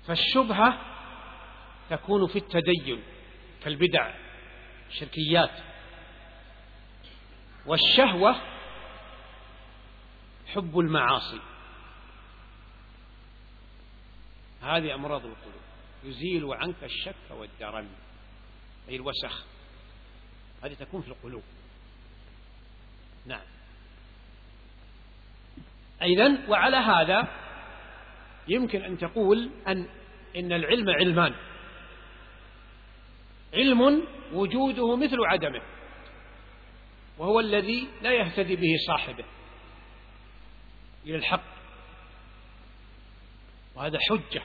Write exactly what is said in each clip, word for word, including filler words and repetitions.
فالشبهة تكون في التدين كالبدع الشركيات، والشهوة حب المعاصي. هذه أمراض القلوب، يزيل عنك الشك والدرن أي الوسخ، هذه تكون في القلوب. نعم. أيضا وعلى هذا يمكن أن تقول أن إن العلم علمان: علم وجوده مثل عدمه، وهو الذي لا يهتدي به صاحبه إلى الحق، وهذا حجة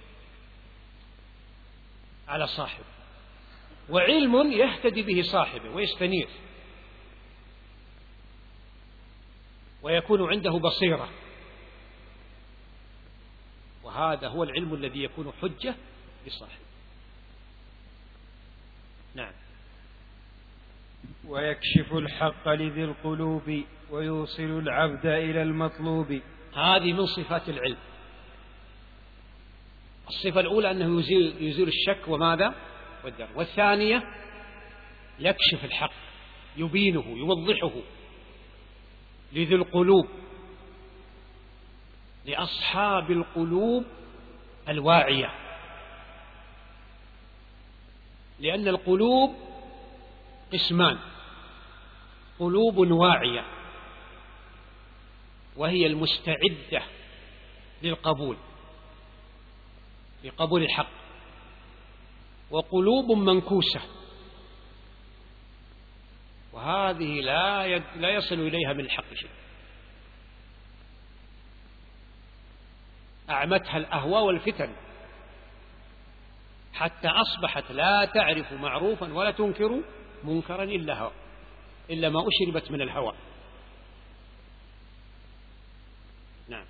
على صاحبه، وعلم يهتدي به صاحبه ويستنير ويكون عنده بصيرة، وهذا هو العلم الذي يكون حجة لصاحبه. نعم. ويكشف الحق لذي القلوب ويوصل العبد إلى المطلوب. هذه من صفات العلم. الصفة الأولى أنه يزيل, يزيل الشك وماذا والدر، والثانية يكشف الحق، يبينه يوضحه لذي القلوب، لأصحاب القلوب الواعية، لأن القلوب قسمان: قلوب واعية وهي المستعدة للقبول لقبول الحق، وقلوب منكوسة وهذه لا يد لا يصل إليها من الحق شيء، أعمتها الأهواء والفتن حتى أصبحت لا تعرف معروفا ولا تنكر منكرا إلا هوى إلا ما أشربت من الهوى. نعم.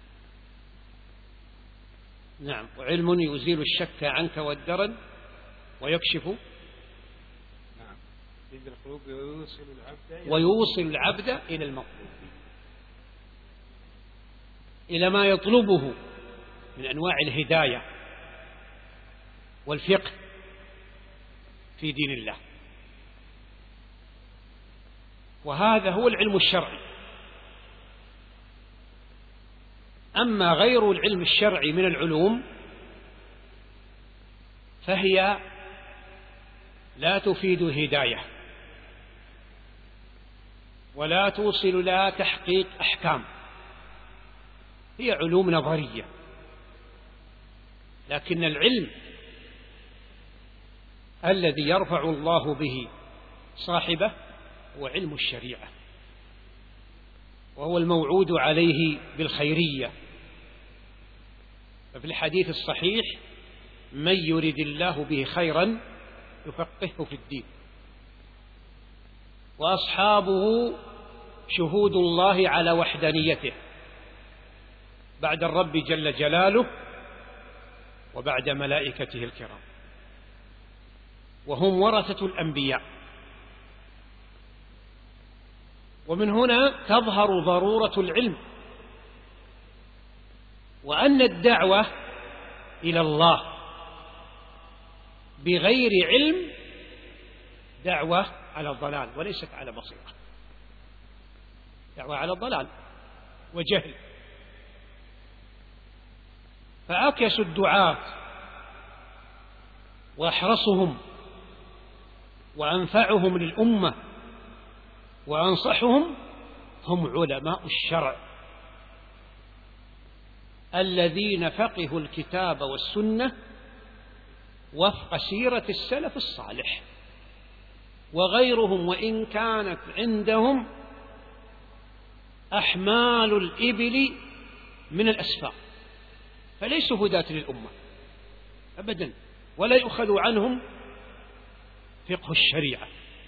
نعم. وعلم يزيل الشك عنك والدرن ويكشف نعم. القلوب ويوصل العبد ويوصل العبد إلى المطلوب، إلى ما يطلبه من أنواع الهداية والفقه في دين الله، وهذا هو العلم الشرعي. أما غير العلم الشرعي من العلوم فهي لا تفيد هداية ولا توصل إلى تحقيق أحكام، هي علوم نظرية. لكن العلم الذي يرفع الله به صاحبه هو علم الشريعة، وهو الموعود عليه بالخيرية. ففي الحديث الصحيح: من يرد الله به خيرا يفقهه في الدين. وأصحابه شهود الله على وحدانيته بعد الرب جل جلاله وبعد ملائكته الكرام، وهم ورثة الأنبياء. ومن هنا تظهر ضرورة العلم، وأن الدعوة إلى الله بغير علم دعوة على الضلال وليست على بصيرة، دعوة على الضلال وجهل. فأكيس الدعاة وأحرصهم وأنفعهم للأمة وأنصحهم هم علماء الشرع الذين فقهوا الكتاب والسنة وفق سيرة السلف الصالح، وغيرهم وإن كانت عندهم أحمال الإبل من الأسفار فليسوا هداة للأمة أبدا، ولا يؤخذ عنهم فقه الشريعة.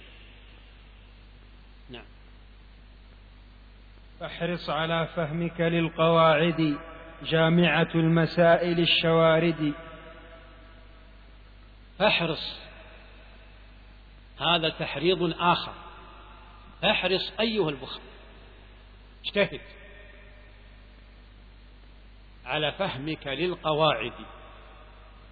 نعم. فاحرص على فهمك للقواعد جامعة المسائل الشوارد. فاحرص، هذا تحريض آخر. احرص أيها البخل، اجتهد على فهمك للقواعد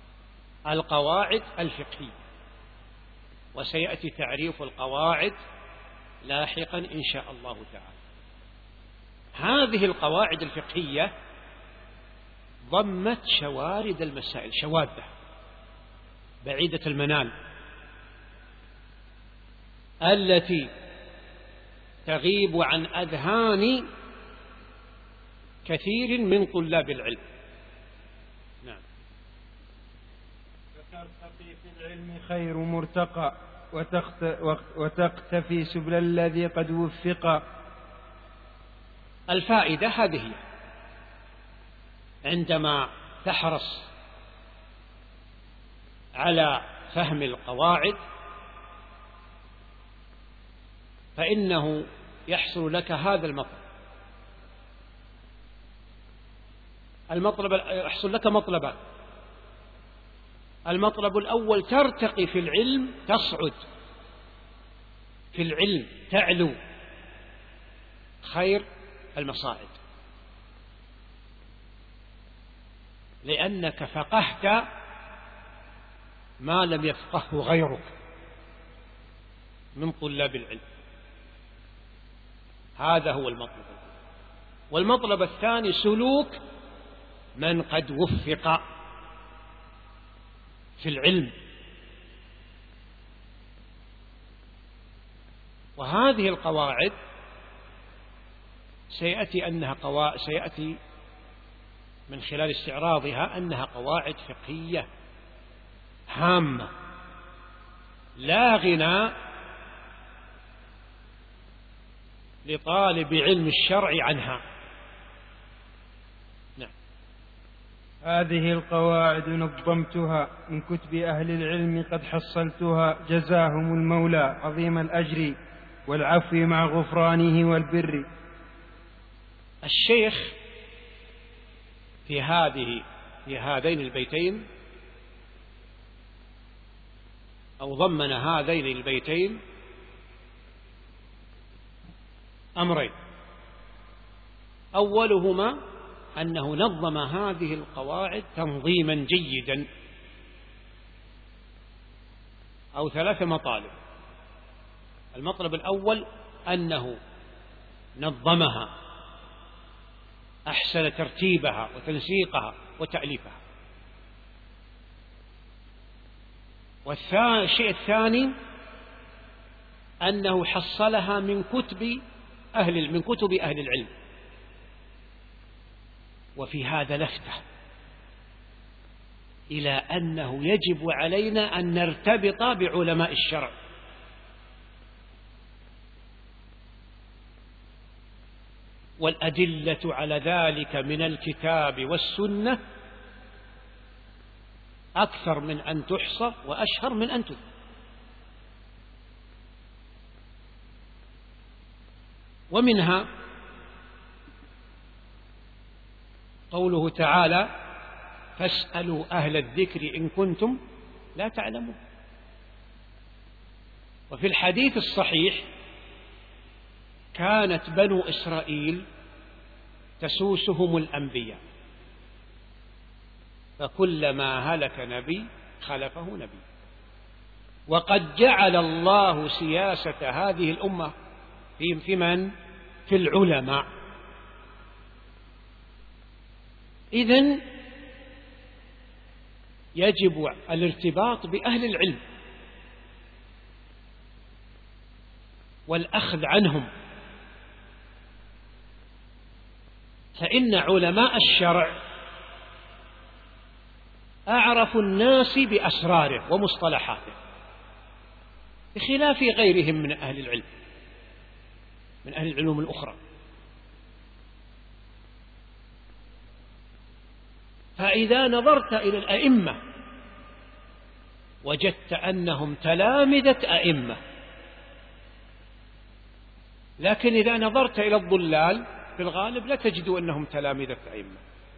القواعد الفقهية، وسيأتي تعريف القواعد لاحقا إن شاء الله تعالى. هذه القواعد الفقهية ضمت شوارد المسائل، شواذة بعيدة المنال التي تغيب عن أذهان كثير من طلاب العلم. نعم. فترتقي في العلم خير مرتقى وتقتفي سبل الذي قد وفق. الفائدة هذه هي: عندما تحرص على فهم القواعد فإنه يحصل لك هذا المطلب. المطلب يحصل لك مطلبان: المطلب الأول ترتقي في العلم، تصعد في العلم، تعلو، خير المصاعد، لأنك فقهت ما لم يفقهه غيرك من طلاب العلم. هذا هو المطلب. والمطلب الثاني سلوك من قد وفق في العلم. وهذه القواعد سيأتي أنها قواعد سيأتي من خلال استعراضها أنها قواعد فقهية هامة لا غنى لطالب علم الشرع عنها. نعم. هذه القواعد نظمتها من كتب أهل العلم قد حصلتها، جزاهم المولى عظيم الأجر والعفو مع غفرانه والبر. الشيخ في هذه في هذين البيتين أو ضمن هذين البيتين أمرين: أولهما أنه نظم هذه القواعد تنظيما جيدا، أو ثلاث مطالب. المطلب الأول أنه نظمها، أحسن ترتيبها وتنسيقها وتأليفها. والشيء الثاني أنه حصلها من كتب أهل من كتب أهل العلم. وفي هذا لفتة إلى أنه يجب علينا أن نرتبط بعلماء الشرع، والأدلة على ذلك من الكتاب والسنة أكثر من أن تحصى وأشهر من أن تذكر. ومنها قوله تعالى: فاسألوا أهل الذكر إن كنتم لا تعلمون. وفي الحديث الصحيح: كانت بنو إسرائيل تسوسهم الأنبياء، فكلما هلك نبي خلفه نبي. وقد جعل الله سياسة هذه الأمة في من؟ في العلماء. إذن يجب الارتباط بأهل العلم والأخذ عنهم، فإن علماء الشرع أعرف الناس بأسراره ومصطلحاته، بخلاف غيرهم من أهل العلم من أهل العلوم الأخرى. فإذا نظرت إلى الأئمة وجدت أنهم تلامذة أئمة، لكن إذا نظرت إلى الضلال في الغالب لا تجد أنهم تلامذة أئمة.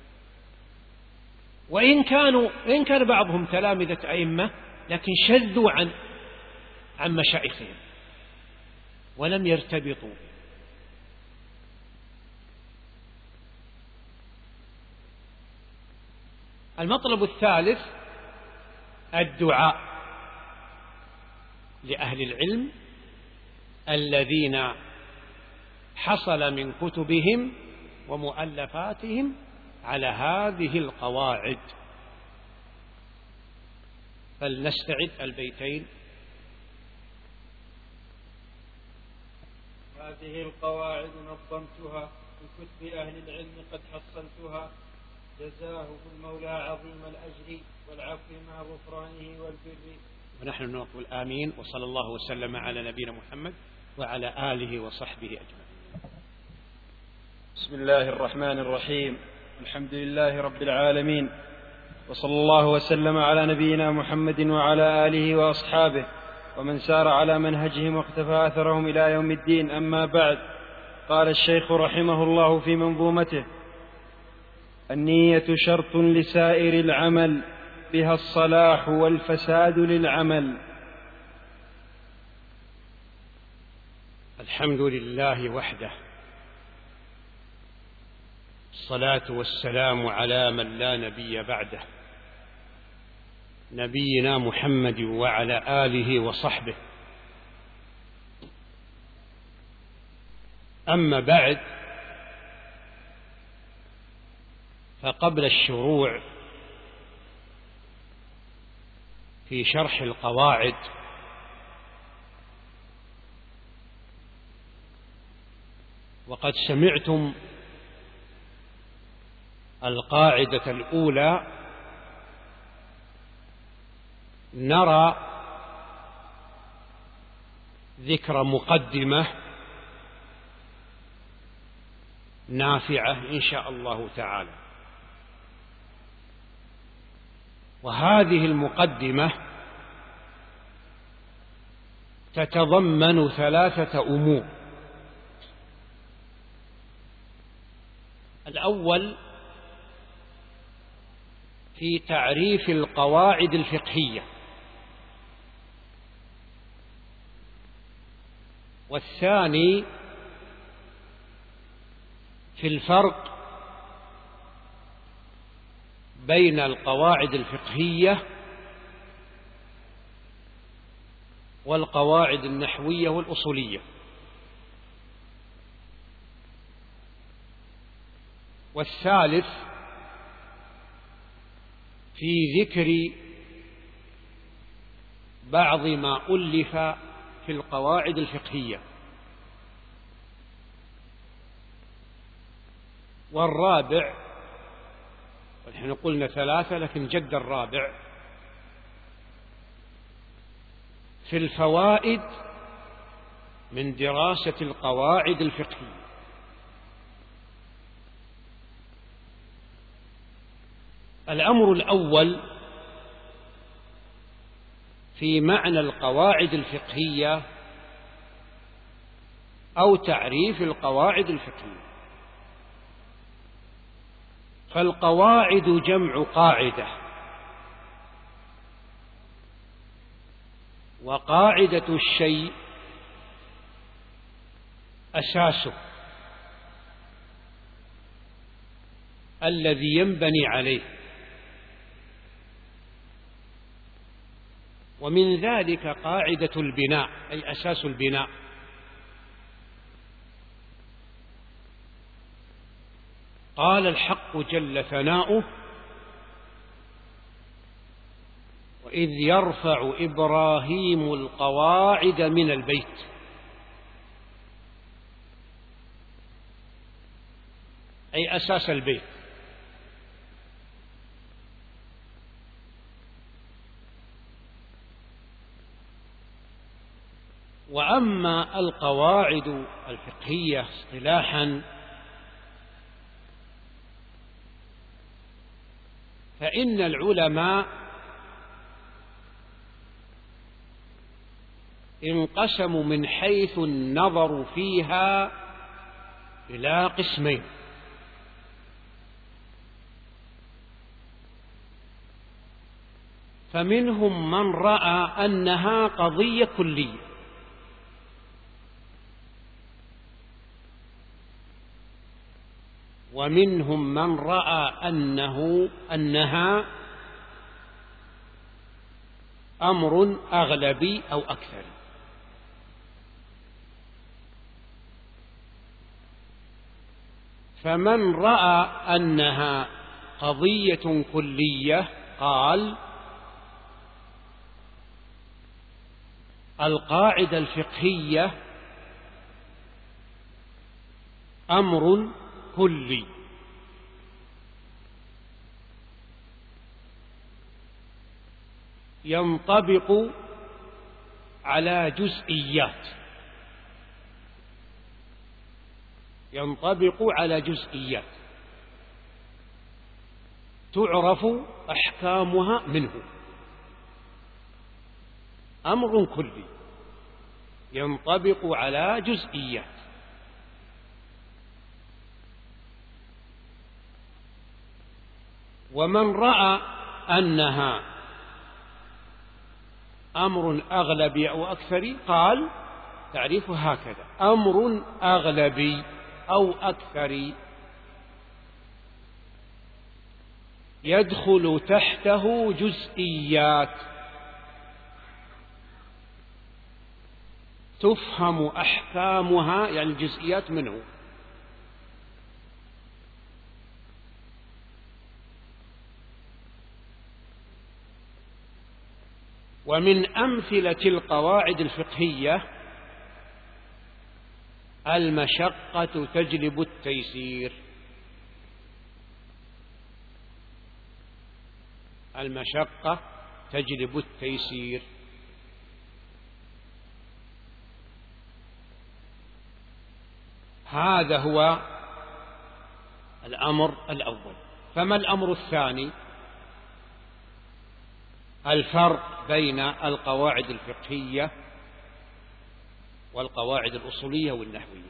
وإن كانوا إن كان بعضهم تلامذة أئمة لكن شذوا عن عن مشايخهم ولم يرتبطوا. المطلب الثالث الدعاء لأهل العلم الذين حصل من كتبهم ومؤلفاتهم على هذه القواعد. فلنستعد البيتين. هذه القواعد نظمتها في كتب أهل العلم قد حصلتها، جزاه المولى عظيم الأجر والعفو مع غفرانه والبر. ونحن نقول آمين، وصلى الله وسلم على نبينا محمد وعلى آله وصحبه أجمعين. بسم الله الرحمن الرحيم. الحمد لله رب العالمين، وصلى الله وسلم على نبينا محمد وعلى آله وأصحابه ومن سار على منهجهم واقتفى أثرهم إلى يوم الدين. أما بعد، قال الشيخ رحمه الله في منظومته: النية شرط لسائر العمل، بها الصلاح والفساد للعمل. الحمد لله وحده، الصلاة والسلام على من لا نبي بعده، نبينا محمد وعلى آله وصحبه. أما بعد، فقبل الشروع في شرح القواعد وقد سمعتم القاعدة الأولى، نرى ذكر مقدمة نافعة إن شاء الله تعالى. وهذه المقدمة تتضمن ثلاثة أمور. الأول في تعريف القواعد الفقهية، والثاني في الفرق بين القواعد الفقهية والقواعد النحوية والأصولية، والثالث في ذكر بعض ما ألف في القواعد الفقهية، والرابع، ونحن قلنا ثلاثة لكن جد الرابع، في الفوائد من دراسة القواعد الفقهية. الأمر الأول في معنى القواعد الفقهية أو تعريف القواعد الفقهية. فالقواعد جمع قاعدة، وقاعدة الشيء أساسه الذي ينبني عليه، ومن ذلك قاعدة البناء أي أساس البناء. قال الحق جل ثناؤه: وإذ يرفع إبراهيم القواعد من البيت. أي أساس البيت. وأما القواعد الفقهية اصطلاحا فإن العلماء انقسموا من حيث النظر فيها إلى قسمين: فمنهم من رأى أنها قضية كلية، ومنهم من رأى أنه أنها أمر أغلبي أو أكثري. فمن رأى أنها قضية كلية قال: القاعدة الفقهية أمر كلي، ينطبق على جزئيات، ينطبق على جزئيات تعرف أحكامها منه. أمر كلي ينطبق على جزئيات. ومن رأى أنها أمر أغلبي أو أكثري قال تعريفه هكذا: أمر أغلبي أو أكثري يدخل تحته جزئيات تفهم أحكامها، يعني الجزئيات منه. ومن أمثلة القواعد الفقهية: المشقة تجلب التيسير. المشقة تجلب التيسير. هذا هو الأمر الأول. فما الأمر الثاني؟ الفرق بين القواعد الفقهية والقواعد الأصولية والنحوية.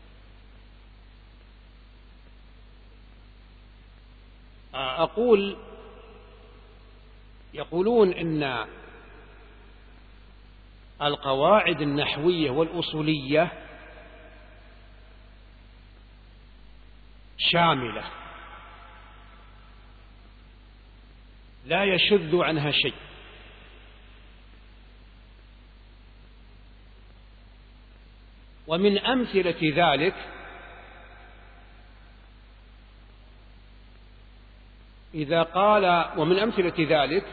أقول يقولون إن القواعد النحوية والأصولية شاملة لا يشذ عنها شيء، ومن أمثلة ذلك إذا قال ومن أمثلة ذلك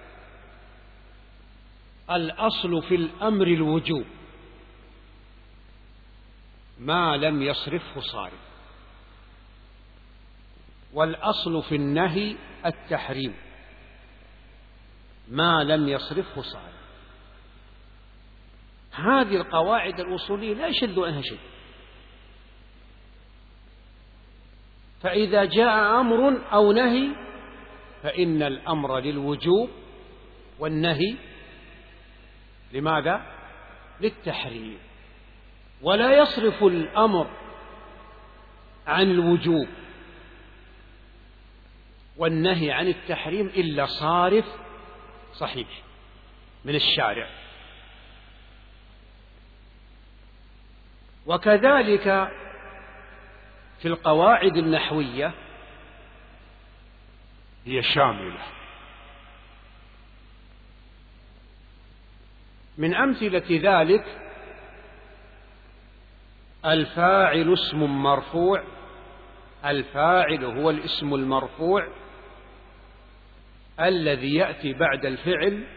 الأصل في الأمر الوجوب ما لم يصرفه صارف، والأصل في النهي التحريم ما لم يصرفه صارف. هذه القواعد الأصولية لا يشذ عنها شيء. فإذا جاء أمر أو نهي فإن الأمر للوجوب والنهي لماذا؟ للتحريم. ولا يصرف الأمر عن الوجوب والنهي عن التحريم إلا صارف صحيح من الشارع. وكذلك في القواعد النحوية هي شاملة. من أمثلة ذلك الفاعل اسم مرفوع. الفاعل هو الاسم المرفوع الذي يأتي بعد الفعل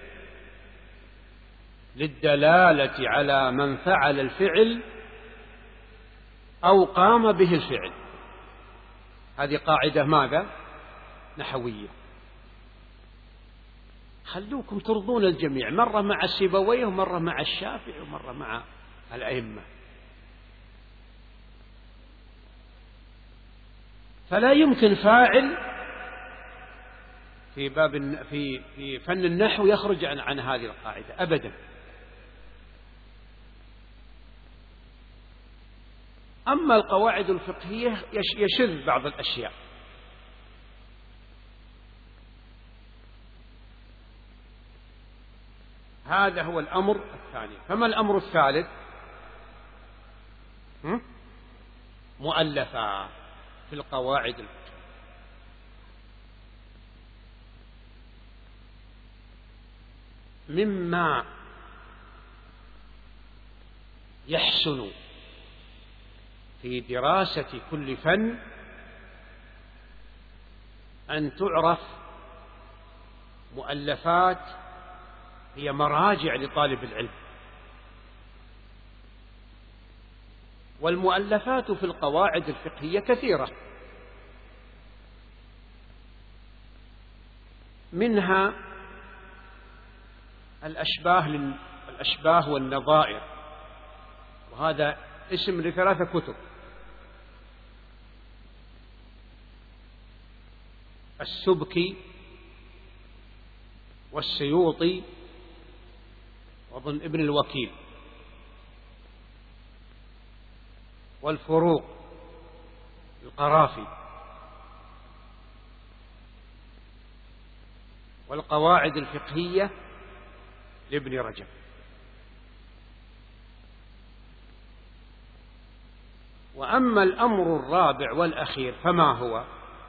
للدلالة على من فعل الفعل أو قام به الفعل. هذه قاعدة ماذا؟ نحوية. خلوكم ترضون الجميع، مرة مع سيبويه ومرة مع الشافعي ومرة مع الأئمة. فلا يمكن فاعل في باب في في فن النحو يخرج عن عن هذه القاعدة أبدا. أما القواعد الفقهية يشذ بعض الأشياء. هذا هو الأمر الثاني. فما الأمر الثالث؟ مؤلفات في القواعد الفقهية. مما يحسن في دراسة كل فن أن تعرف مؤلفات هي مراجع لطالب العلم. والمؤلفات في القواعد الفقهية كثيرة، منها الأشباه الأشباه والنظائر، وهذا اسم لثلاثة كتب: السبكي والسيوطي وظن ابن الوكيل، والفروق القرافي، والقواعد الفقهية لابن رجب. وأما الأمر الرابع والأخير فما هو؟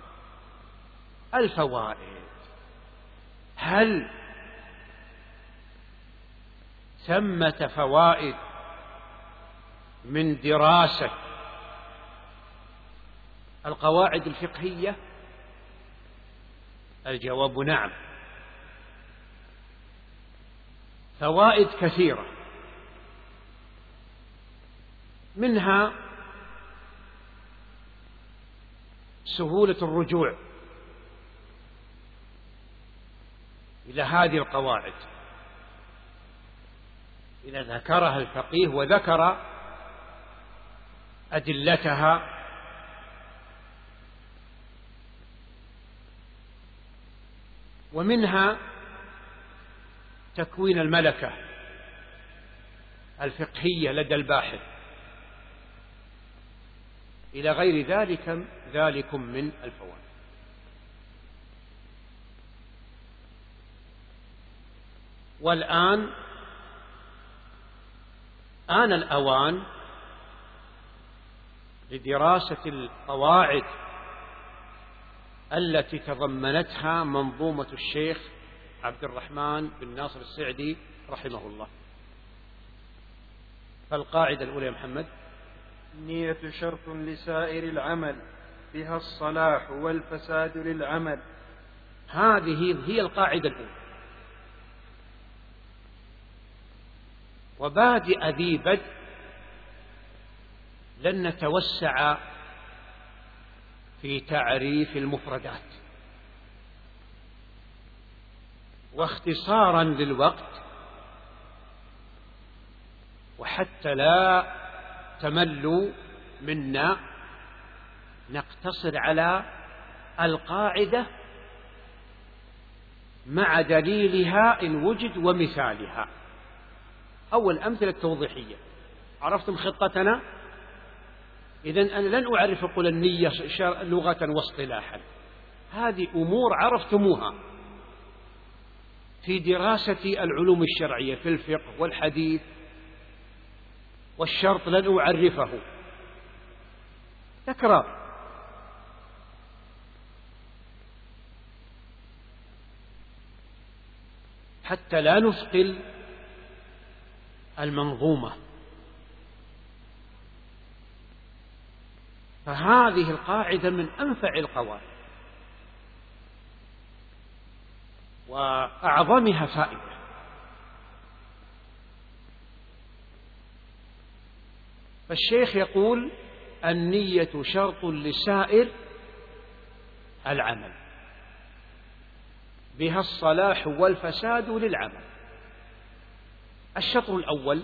الفوائد. هل ثمة فوائد من دراسة القواعد الفقهية؟ الجواب نعم، فوائد كثيرة، منها سهولة الرجوع إلى هذه القواعد إذا ذكرها الفقيه وذكر أدلتها، ومنها تكوين الملكة الفقهية لدى الباحث، إلى غير ذلك ذلك من الفوائد. والآن آن الأوان لدراسة القواعد التي تضمنتها منظومة الشيخ عبد الرحمن بن ناصر السعدي رحمه الله. فالقاعدة الأولى يا محمد: النية شرط لسائر العمل، بها الصلاح والفساد للعمل. هذه هي القاعدة الأولى. وبادئ ذي بدء لن نتوسع في تعريف المفردات، واختصارا للوقت وحتى لا تملوا منا نقتصر على القاعدة مع دليلها إن وجد ومثالها. أول أمثلة توضيحية. عرفتم خطتنا؟ إذن أنا لن أعرف أقول النية لغة واصطلاحا، هذه أمور عرفتموها في دراسة العلوم الشرعية في الفقه والحديث، والشرط لن أعرفه، تكرار. حتى لا نثقل المنظومة. فهذه القاعدة من أنفع القواعد وأعظمها فائدة. فالشيخ يقول: النية شرط لسائر العمل، بها الصلاح والفساد للعمل. الشطر الأول: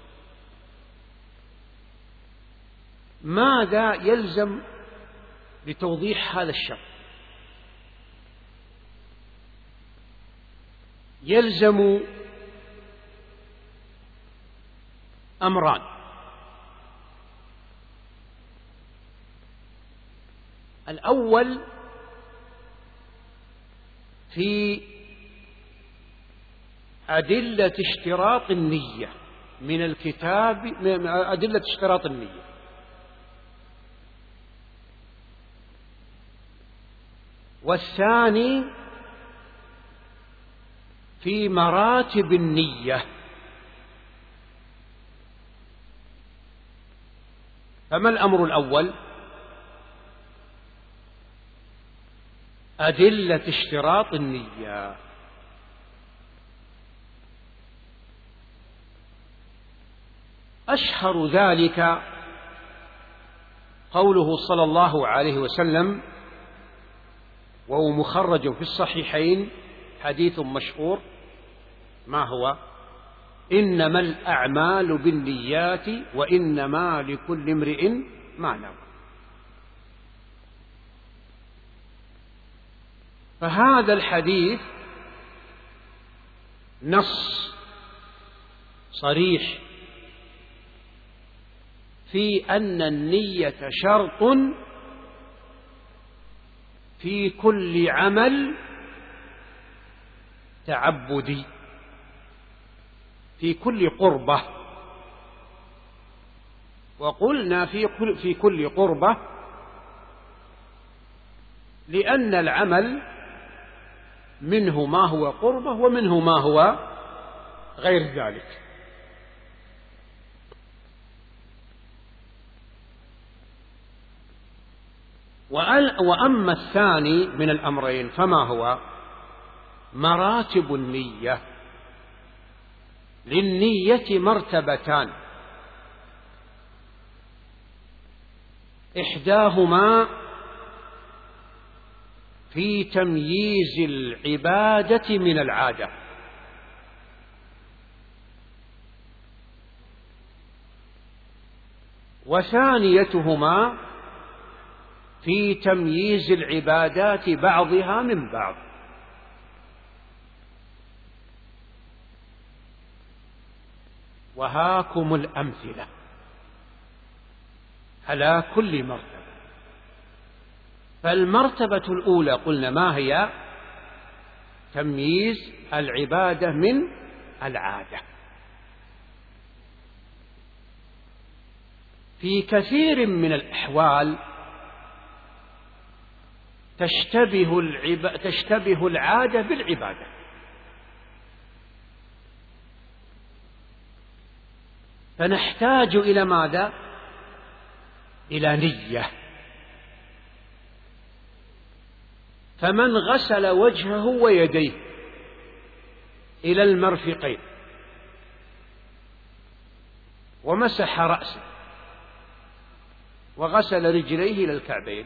ماذا يلزم لتوضيح هذا الشرط؟ يلزم أمران: الأول في أدلة اشتراط النية من الكتاب، من أدلة اشتراط النية. والثاني في مراتب النية. فما الأمر الأول؟ أدلة اشتراط النية. أشهر ذلك قوله صلى الله عليه وسلم، وهو مخرج في الصحيحين، حديث مشهور، ما هو؟ إنما الأعمال بالنيات وإنما لكل امرئ ما نوى. فهذا الحديث نص صريح في أن النية شرط في كل عمل تعبدي، في كل قربة. وقلنا في كل, في كل قربة لأن العمل منه ما هو قربة ومنه ما هو غير ذلك. وأما الثاني من الأمرين فما هو؟ مراتب النية. للنية مرتبتان، إحداهما في تمييز العبادة من العادة، وثانيتهما في تمييز العبادات بعضها من بعض. وهاكم الأمثلة على كل مرتبة. فالمرتبة الأولى قلنا ما هي؟ تمييز العبادة من العادة. في كثير من الأحوال تشتبه, العب... تشتبه العادة بالعبادة، فنحتاج إلى ماذا؟ إلى نية. فمن غسل وجهه ويديه إلى المرفقين ومسح رأسه وغسل رجليه إلى الكعبين،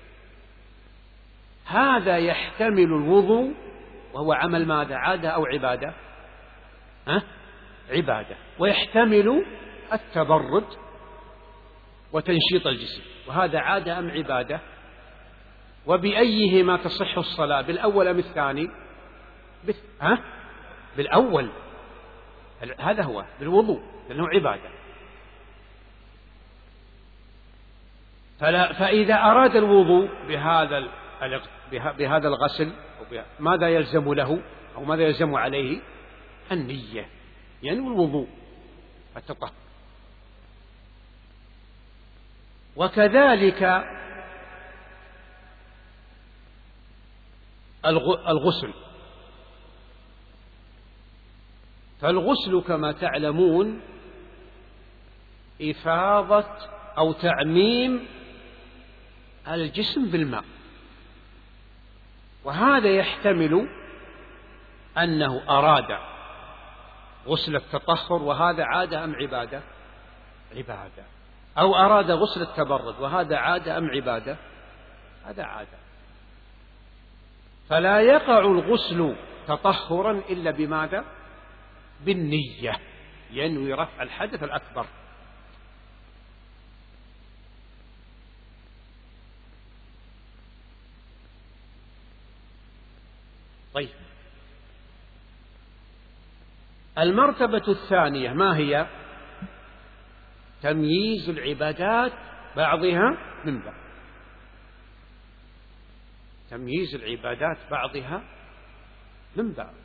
هذا يحتمل الوضوء وهو عمل ماذا؟ عادة أو عبادة؟ ها؟ عبادة. ويحتمل التبرد وتنشيط الجسم، وهذا عادة أم عبادة؟ وبأيهما تصح الصلاة؟ بالأول أم الثاني؟ ها؟ بالأول. هذا هو بالوضوء لأنه عبادة. فلا فإذا أراد الوضوء بهذا بهذا الغسل ماذا يلزم له أو ماذا يلزم عليه؟ النية، يعني الوضوء التطهر. وكذلك الغسل. فالغسل كما تعلمون إفاضة أو تعميم الجسم بالماء، وهذا يحتمل أنه أراد غسل التطهر وهذا عادة أم عبادة؟ عبادة. أو أراد غسل التبرد وهذا عادة أم عبادة؟ هذا عادة. فلا يقع الغسل تطهرا إلا بماذا؟ بالنية، ينوي رفع الحدث الأكبر. طيب، المرتبة الثانية ما هي؟ تمييز العبادات بعضها من بعض. تمييز العبادات بعضها من بعض.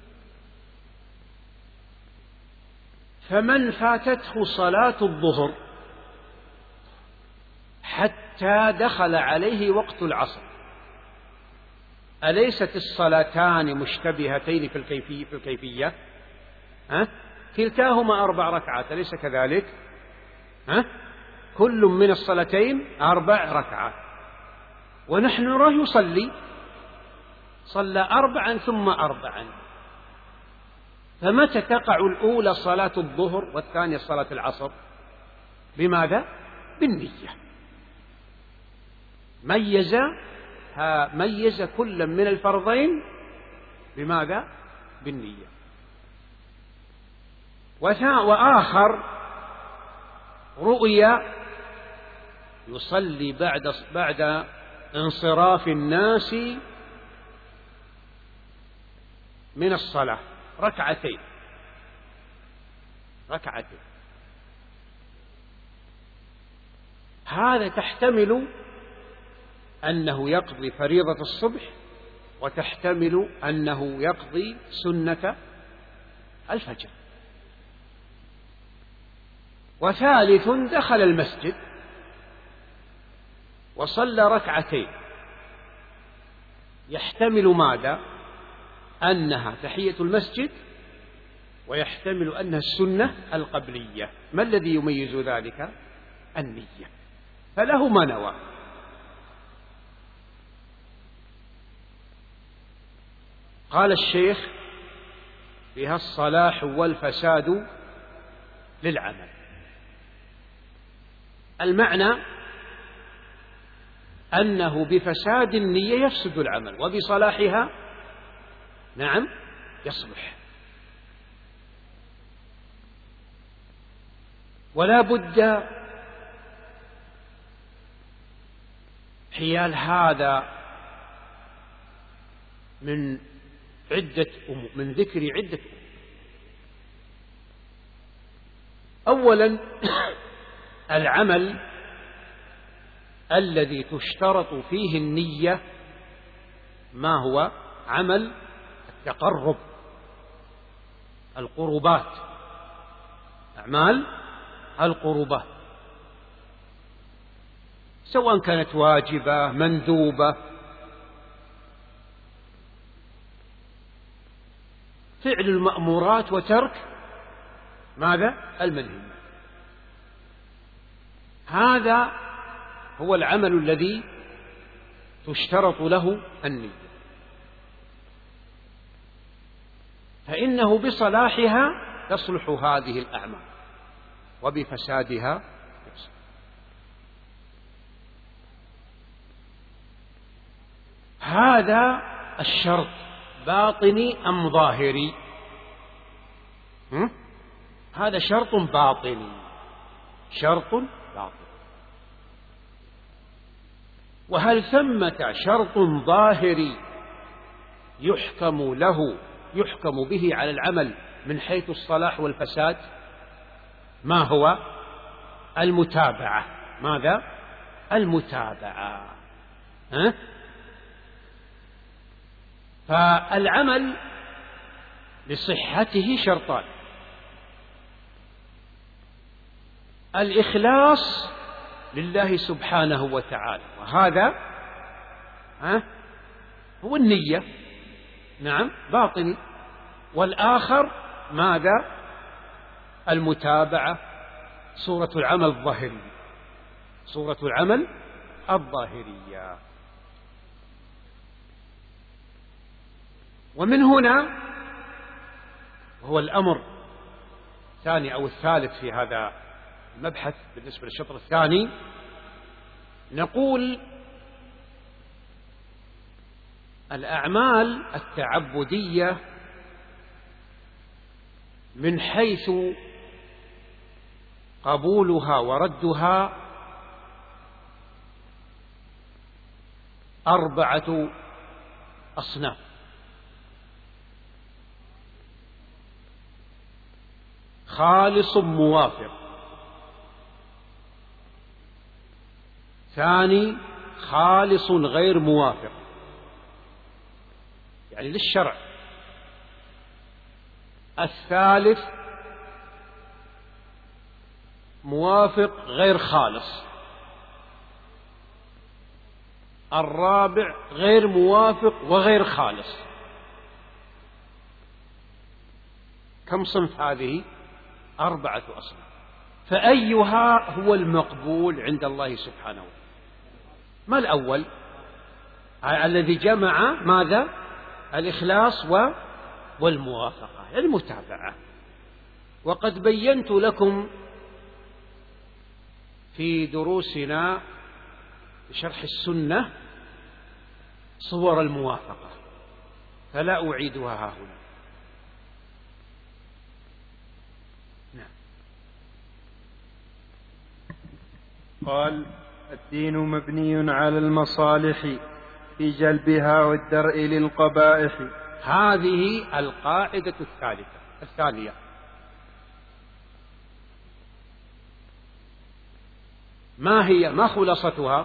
فمن فاتته صلاة الظهر حتى دخل عليه وقت العصر أليست الصلاتان مشتبهتين في الكيفية, في الكيفية؟ ها؟ كلتاهما أربع ركعات، أليس كذلك؟ ها؟ كل من الصلاتين أربع ركعات، ونحن نراه يصلي، صلى أربعا ثم أربعا. فمتى تقع الأولى صلاة الظهر والثانية صلاة العصر؟ بماذا؟ بالنية. ميز ميز كل من الفرضين بماذا؟ بالنية. وآخر رؤيا يصلي بعد بعد انصراف الناس من الصلاة ركعتين ركعتين هذا تحتمل أنه يقضي فريضة الصبح، وتحتمل أنه يقضي سنة الفجر. وثالث دخل المسجد وصلى ركعتين، يحتمل ماذا؟ أنها تحية المسجد، ويحتمل أنها السنة القبلية. ما الذي يميز ذلك؟ النية. فله ما نوى. قال الشيخ: فيها الصلاح والفساد للعمل. المعنى أنه بفساد النية يفسد العمل، وبصلاحها نعم يصلح. ولا بد حيال هذا من عدة أمور، من ذكر عدة أمور. أولا العمل الذي تشترط فيه النية ما هو؟ عمل التقرب، القربات، أعمال القربات، سواء كانت واجبة مندوبة، فعل المأمورات وترك ماذا؟ المنهي. هذا هو العمل الذي تشترط له النية، فإنه بصلاحها تصلح هذه الأعمال، وبفسادها يفسد. هذا الشرط باطني أم ظاهري؟ هم؟ هذا شرط باطني، شرط باطني. وهل ثمة شرط ظاهري يحكم له يحكم به على العمل من حيث الصلاح والفساد؟ ما هو؟ المتابعة. ماذا؟ المتابعة. ها؟ فالعمل لصحته شرطان: الإخلاص لله سبحانه وتعالى، وهذا ها هو النية، نعم باطني. والآخر ماذا؟ المتابعة، صورة العمل الظاهرية، صورة العمل الظاهرية. ومن هنا هو الأمر الثاني أو الثالث في هذا المبحث بالنسبة للشطر الثاني، نقول الأعمال التعبدية من حيث قبولها وردها أربعة أصناف: خالص موافق، ثاني خالص غير موافق يعني للشرع، الثالث موافق غير خالص، الرابع غير موافق وغير خالص. كم صنف هذه؟ أربعة أصناف. فأيها هو المقبول عند الله سبحانه؟ ما الأول؟ الذي جمع ماذا؟ الإخلاص والموافقة، المتابعة. وقد بينت لكم في دروسنا شرح السنة صور الموافقة، فلا أعيدها ها هنا. نعم. قال: الدين مبني على المصالح في جلبها والدرء للقبائح. هذه القاعدة الثالثة الثانية. ما هي؟ ما خلاصتها؟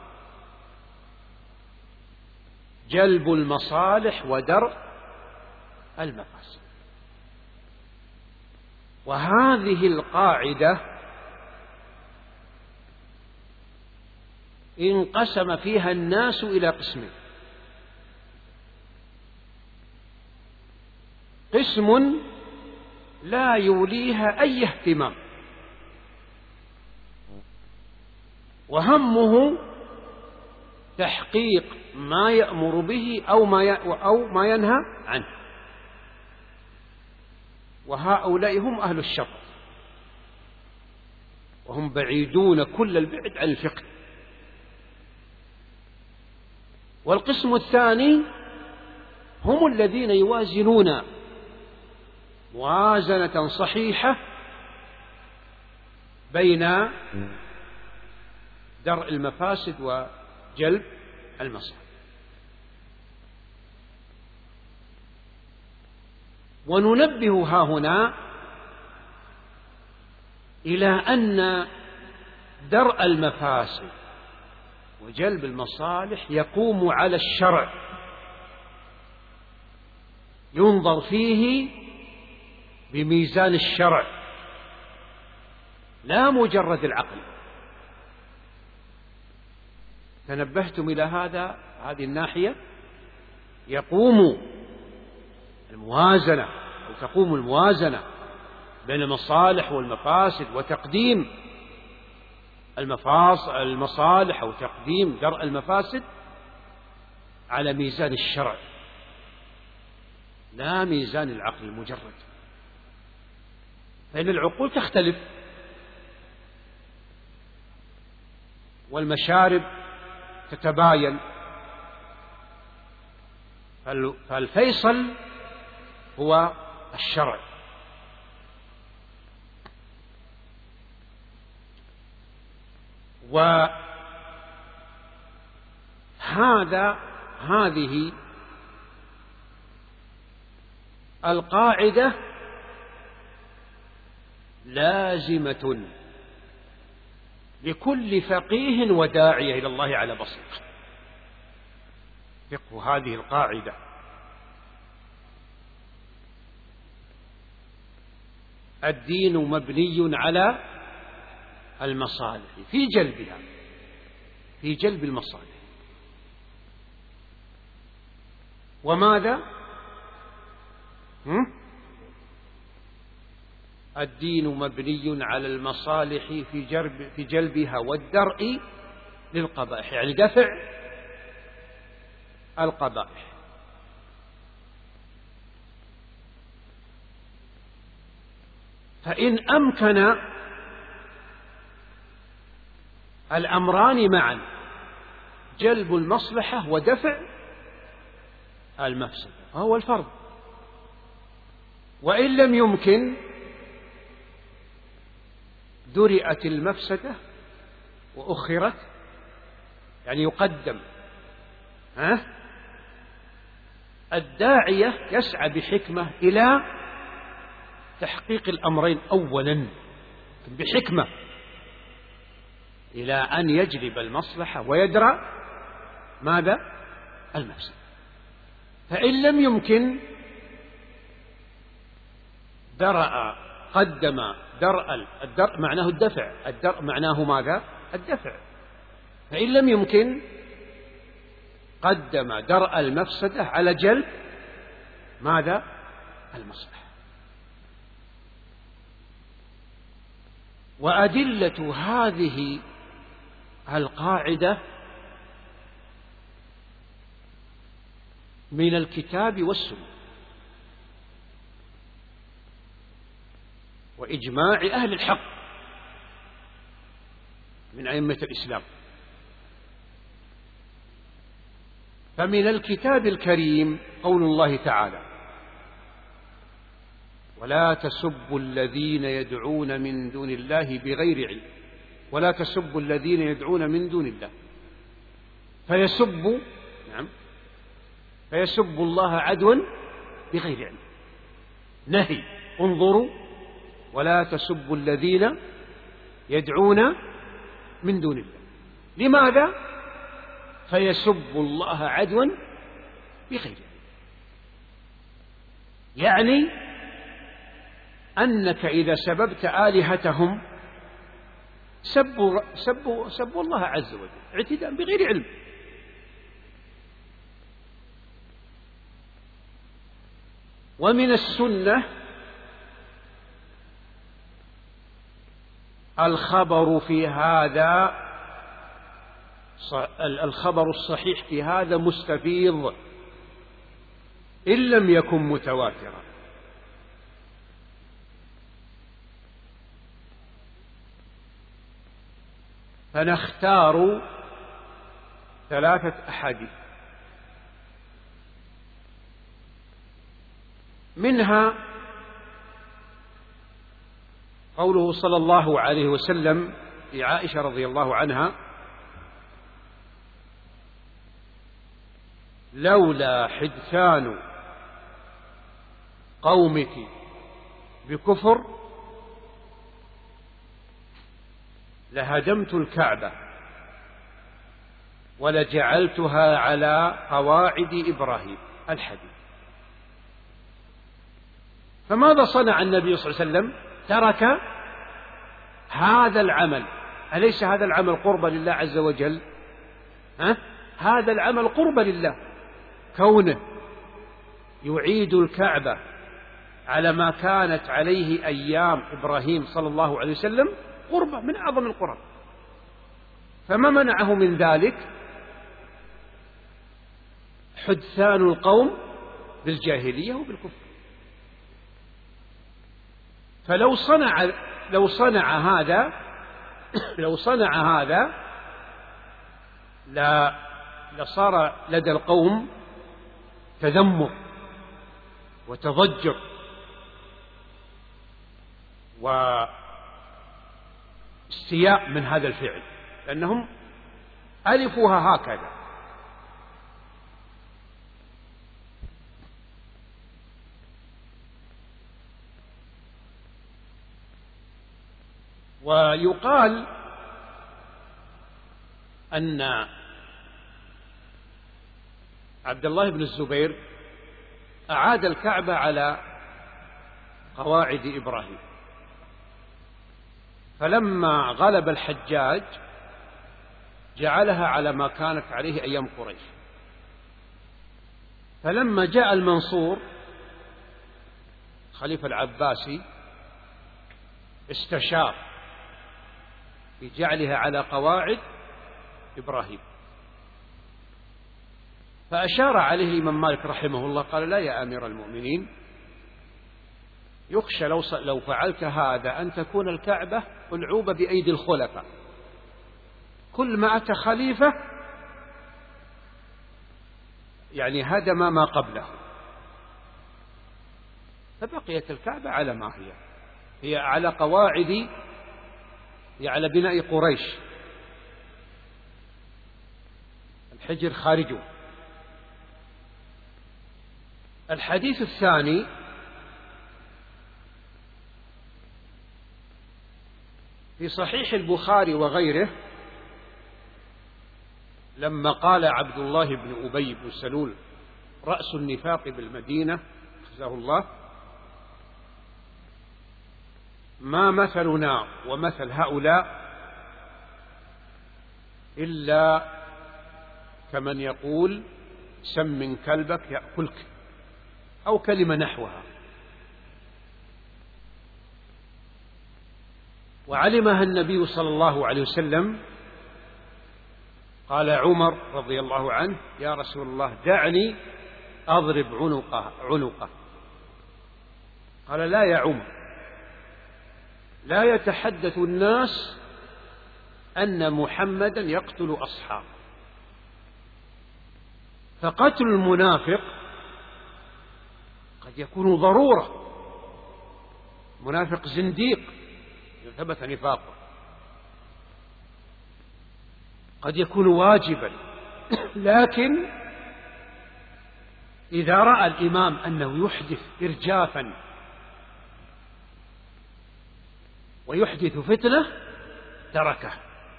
جلب المصالح ودرء المفاسد. وهذه القاعدة انقسم فيها الناس إلى قسمين: قسم لا يوليها أي اهتمام، وهمه تحقيق ما يأمر به أو ما أو ما ينهى عنه، وهؤلاء هم أهل الشر، وهم بعيدون كل البعد عن الفقه. والقسم الثاني هم الذين يوازنون موازنة صحيحة بين درء المفاسد وجلب المصالح. وننبه ها هنا إلى أن درء المفاسد وجلب المصالح يقوم على الشرع، ينظر فيه بميزان الشرع لا مجرد العقل. تنبهتم إلى هذا هذه الناحية؟ يقوم الموازنة أو تقوم الموازنة بين المصالح والمفاسد، وتقديم المصالح أو تقديم درء المفاسد على ميزان الشرع لا ميزان العقل المجرد. فإن العقول تختلف، والمشارب تتباين، فالفيصل هو الشرع. وهذا هذه القاعدة لازمة لكل فقيه وداعية إلى الله على بصيرة. فقه هذه القاعدة: الدين مبني على المصالح في جلبها، في جلب المصالح. وماذا؟ هم؟ الدين مبني على المصالح في جلب في جلبها والدرء للقبائح، يعني دفع القبائح. فإن أمكن الأمران معا، جلب المصلحة ودفع المفسدة، فهو الفرض. وإن لم يمكن درئت المفسدة وأخرت، يعني يقدم. ها؟ الداعية يسعى بحكمة إلى تحقيق الأمرين أولا بحكمة، إلى أن يجلب المصلحة ويدرأ ماذا؟ المفسدة. فإن لم يمكن درأ، قدم درء. الدرء معناه الدفع، الدرء معناه ماذا؟ الدفع. فإن لم يمكن قدم درء المفسدة على جلب ماذا؟ المصلحة. وأدلة هذه القاعدة من الكتاب والسنة وإجماع أهل الحق من أئمة الإسلام. فمن الكتاب الكريم قول الله تعالى: ولا تسبوا الذين يدعون من دون الله بغير علم ولا تسبوا الذين يدعون من دون الله فيسبوا نعم فيسبوا الله عدوا بغير علم. نهي، انظروا: ولا تسبوا الذين يدعون من دون الله. لماذا؟ فيسبوا الله عدوا بغير علم. يعني أنك إذا سببت آلهتهم سبوا, سبوا, سبوا الله عز وجل اعتداء بغير علم. ومن السنة الخبر في هذا الخبر الصحيح في هذا مستفيض إن لم يكن متواترا. فنختار ثلاثة أحاديث منها قوله صلى الله عليه وسلم لعائشة رضي الله عنها: لولا حدثان قومك بكفر لهدمت الكعبة ولجعلتها على قواعد إبراهيم. الحديث. فماذا صنع النبي صلى الله عليه وسلم؟ ترك هذا العمل. أليس هذا العمل قربة لله عز وجل؟ ها؟ هذا العمل قربة لله، كونه يعيد الكعبة على ما كانت عليه أيام إبراهيم صلى الله عليه وسلم قربة من أعظم القرب. فما منعه من ذلك؟ حدثان القوم بالجاهلية وبالكفر. فلو صنع لو صنع هذا لو صنع هذا لا لصار لدى القوم تذمر وتضجر واستياء من هذا الفعل، لأنهم ألفوها هكذا. ويقال أن عبد الله بن الزبير أعاد الكعبة على قواعد إبراهيم، فلما غلب الحجاج جعلها على ما كانت عليه أيام قريش. فلما جاء المنصور خليفة العباسي استشار بجعلها على قواعد إبراهيم، فأشار عليه الإمام مالك رحمه الله قال: لا يا أمير المؤمنين، يخشى لو لو فعلت هذا أن تكون الكعبة ملعوبة بأيدي الخلفاء، كل ما أتى خليفة يعني هدم ما قبله، فبقيت الكعبة على ما هي هي على قواعد هي على بناء قريش، الحجر خارجه. الحديث الثاني في صحيح البخاري وغيره، لما قال عبد الله بن أبي بن سلول رأس النفاق بالمدينة خزاه الله: ما مثلنا ومثل هؤلاء إلا كمن يقول سمن كلبك يأكلك أو كلمة نحوها، وعلمها النبي صلى الله عليه وسلم. قال عمر رضي الله عنه: يا رسول الله دعني أضرب عنقه عنقه قال: لا يا عمر، لا يتحدث الناس أن محمدا يقتل أصحابه، فقتل المنافق قد يكون ضرورة، منافق زنديق إذا ثبت نفاقه، قد يكون واجبا، لكن إذا رأى الإمام أنه يحدث إرجافا ويحدث فتنة تركه.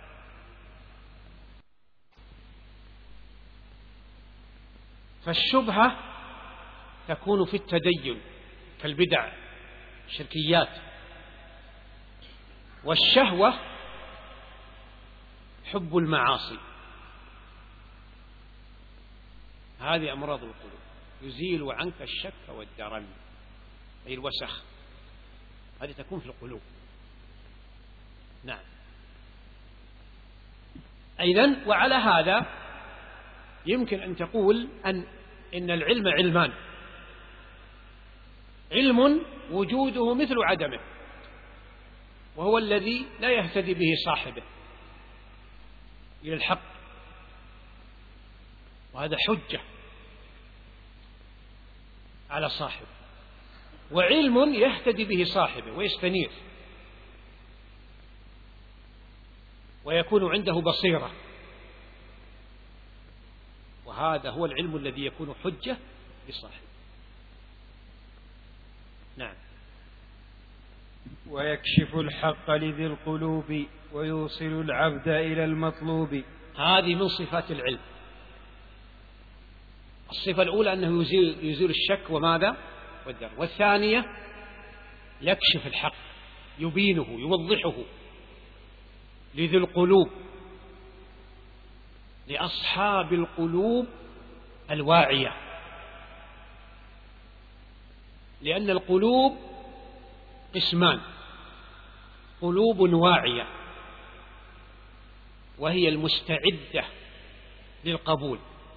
فالشبهة تكون في التدين كالبدع الشركيات، والشهوة حب المعاصي، هذه أمراض القلوب. يزيل عنك الشك والدرن أي الوسخ، هذه تكون في القلوب. نعم. أيضا وعلى هذا يمكن أن تقول أن إن العلم علمان: علم وجوده مثل عدمه، وهو الذي لا يهتدي به صاحبه إلى الحق، وهذا حجة على صاحبه، وعلم يهتدي به صاحبه ويستنير ويكون عنده بصيرة، وهذا هو العلم الذي يكون حجة لصاحبه. نعم. ويكشف الحق لذي القلوب ويوصل العبد إلى المطلوب. هذه من صفات العلم. الصفة الأولى أنه يزيل, يزيل الشك وماذا والدرن، والثانية يكشف الحق، يبينه يوضحه لذي القلوب، لأصحاب القلوب الواعية، لأن القلوب قسمان: قلوب واعية وهي المستعدة للقبول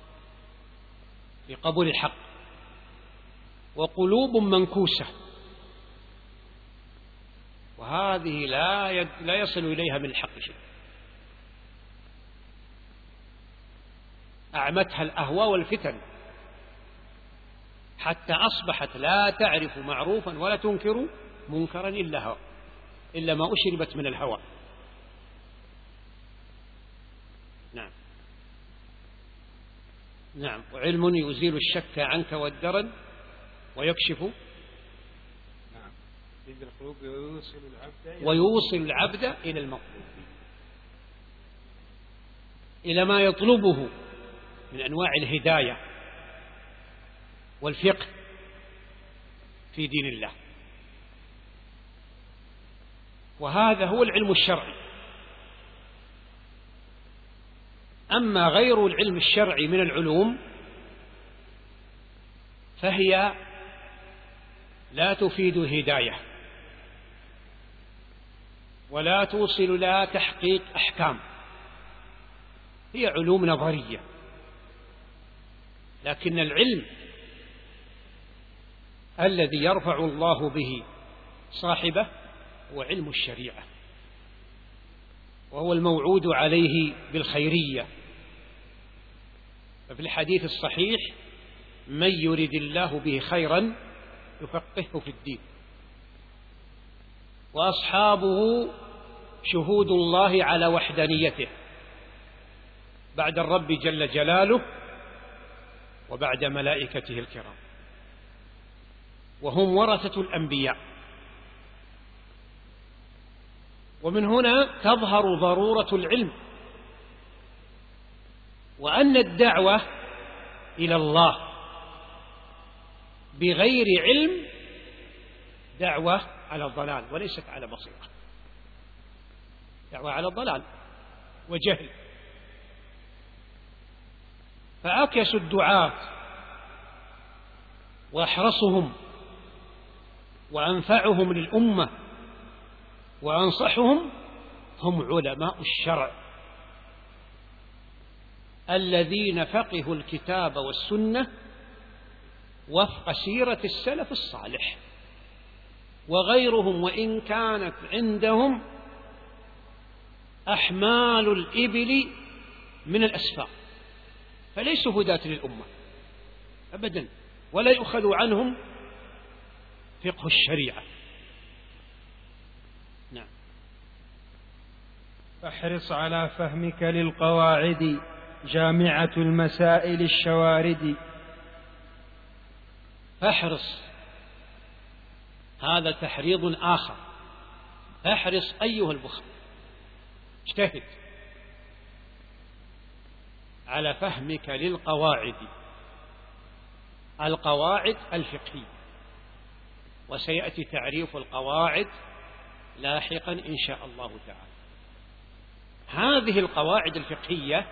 لقبول الحق، وقلوب منكوسة وهذه لا يد لا يصل إليها من الحق شيء، أعمتها الأهواء والفتن حتى أصبحت لا تعرف معروفا ولا تنكر منكرا إلا هو إلا ما أشربت من الهوى. نعم. نعم. وعلم يزيل الشك عنك والدرن ويكشف نعم لذي القلوب ويوصل العبد ويوصل العبد إلى المطلوب، إلى ما يطلبه من أنواع الهداية والفقه في دين الله، وهذا هو العلم الشرعي. أما غير العلم الشرعي من العلوم فهي لا تفيد هداية ولا توصل إلى تحقيق أحكام، هي علوم نظرية. لكن العلم الذي يرفع الله به صاحبه هو علم الشريعة، وهو الموعود عليه بالخيرية. ففي الحديث الصحيح: من يرد الله به خيرا يفقهه في الدين. وأصحابه شهود الله على وحدانيته بعد الرب جل جلاله وبعد ملائكته الكرام، وهم ورثة الأنبياء. ومن هنا تظهر ضرورة العلم، وأن الدعوة إلى الله بغير علم دعوة على الضلال وليست على بصيرة، دعوة على الضلال وجهل. فأكيس الدعاة وأحرصهم وأنفعهم للأمة وأنصحهم هم علماء الشرع الذين فقهوا الكتاب والسنة وفق سيرة السلف الصالح، وغيرهم وإن كانت عندهم أحمال الإبل من الأسفار فليسوا هداة للأمة أبدا، ولا يؤخذ عنهم فقه الشريعة. نعم. فاحرص على فهمك للقواعد جامعة المسائل الشوارد. فاحرص، هذا تحريض آخر، احرص أيها البخل، اجتهد على فهمك للقواعد، القواعد الفقهية، وسيأتي تعريف القواعد لاحقا إن شاء الله تعالى. هذه القواعد الفقهية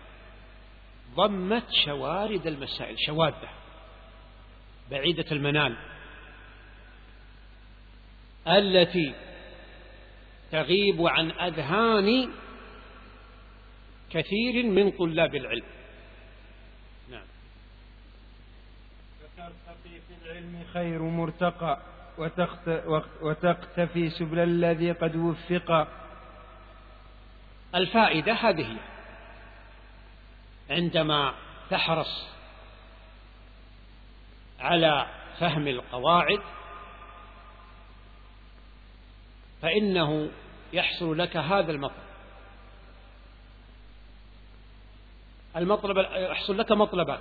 ضمت شوارد المسائل، شواذة بعيدة المنال التي تغيب عن أذهان كثير من طلاب العلم. نعم. فترتقي في العلم خير مرتقى وتقتفي سبل الذي قد وفق. الفائدة هذه عندما تحرص على فهم القواعد فإنه يحصل لك هذا المطلب. المطلب يحصل لك مطلبان: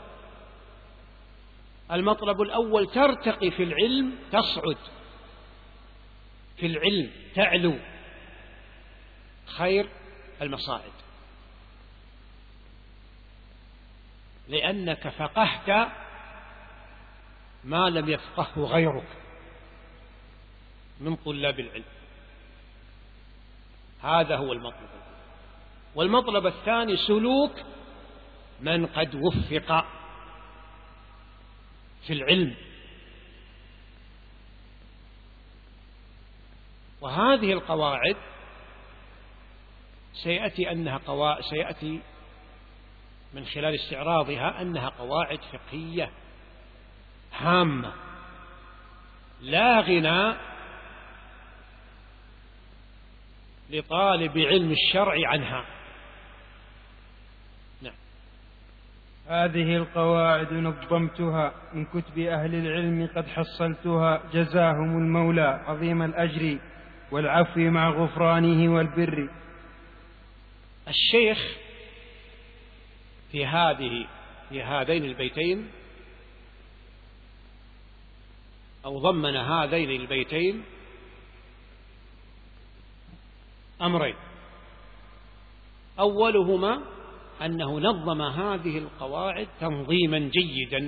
المطلب الأول ترتقي في العلم، تصعد في العلم، تعلو، خير المصاعد، لأنك فقهت ما لم يفقهه غيرك من طلاب العلم. هذا هو المطلب. والمطلب الثاني سلوك من قد وفق في العلم. وهذه القواعد سيأتي أنها قواعد سيأتي من خلال استعراضها أنها قواعد فقهية هامة لا غنى لطالب علم الشرع عنها. نعم. هذه القواعد نظمتها من كتب أهل العلم قد حصلتها، جزاهم المولى عظيم الأجر والعفو مع غفرانه والبر. الشيخ في هذه في هذين البيتين أو ضمن هذين البيتين أمرين: أولهما أنه نظم هذه القواعد تنظيما جيدا،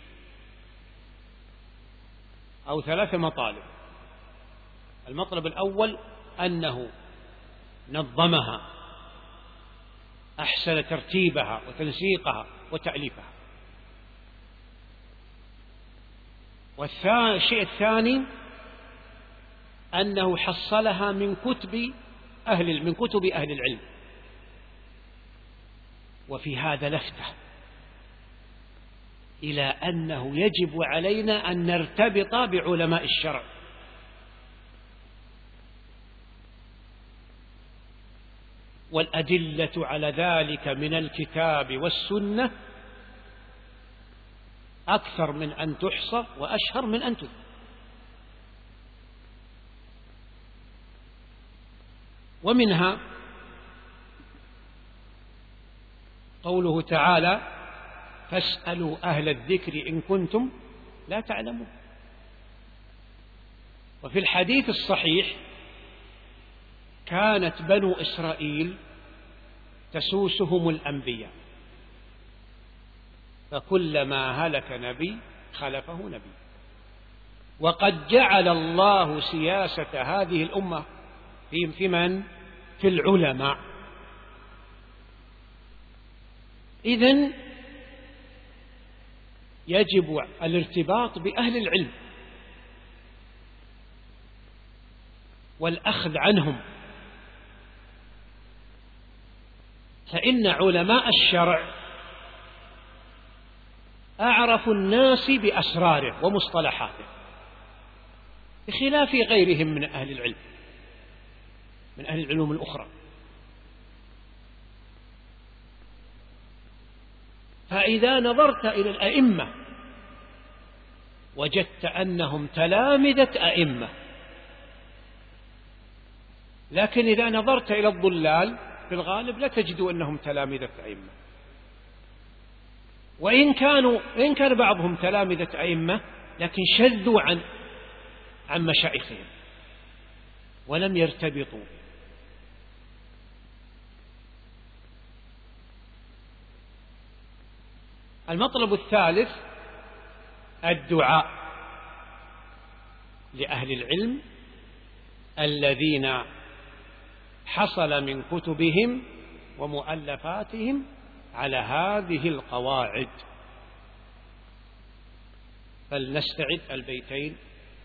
أو ثلاث مطالب. المطلب الأول أنه نظمها، أحسن ترتيبها وتنسيقها وتأليفها. والشيء الثاني أنه حصلها من كتب أهل من كتب أهل العلم. وفي هذا لفتة إلى أنه يجب علينا أن نرتبط بعلماء الشرع، والأدلة على ذلك من الكتاب والسنة أكثر من أن تحصى وأشهر من أن تذكر. ومنها قوله تعالى: فاسألوا أهل الذكر إن كنتم لا تعلمون. وفي الحديث الصحيح: كانت بنو إسرائيل تسوسهم الأنبياء، فكلما هلك نبي خلفه نبي. وقد جعل الله سياسة هذه الأمة في من؟ في العلماء. إذن يجب الارتباط بأهل العلم والأخذ عنهم، فإن علماء الشرع أعرف الناس بأسراره ومصطلحاته، بخلاف غيرهم من أهل العلم من أهل العلوم الأخرى. فإذا نظرت إلى الأئمة وجدت أنهم تلامذة أئمة، لكن إذا نظرت إلى الضلال في الغالب لا تجد أنهم تلامذة أئمة، وإن كانوا إن كان بعضهم تلامذة أئمة لكن شذوا عن عن مشايخهم ولم يرتبطوا. المطلب الثالث الدعاء لأهل العلم الذين حصل من كتبهم ومؤلفاتهم على هذه القواعد. فلنستعد البيتين.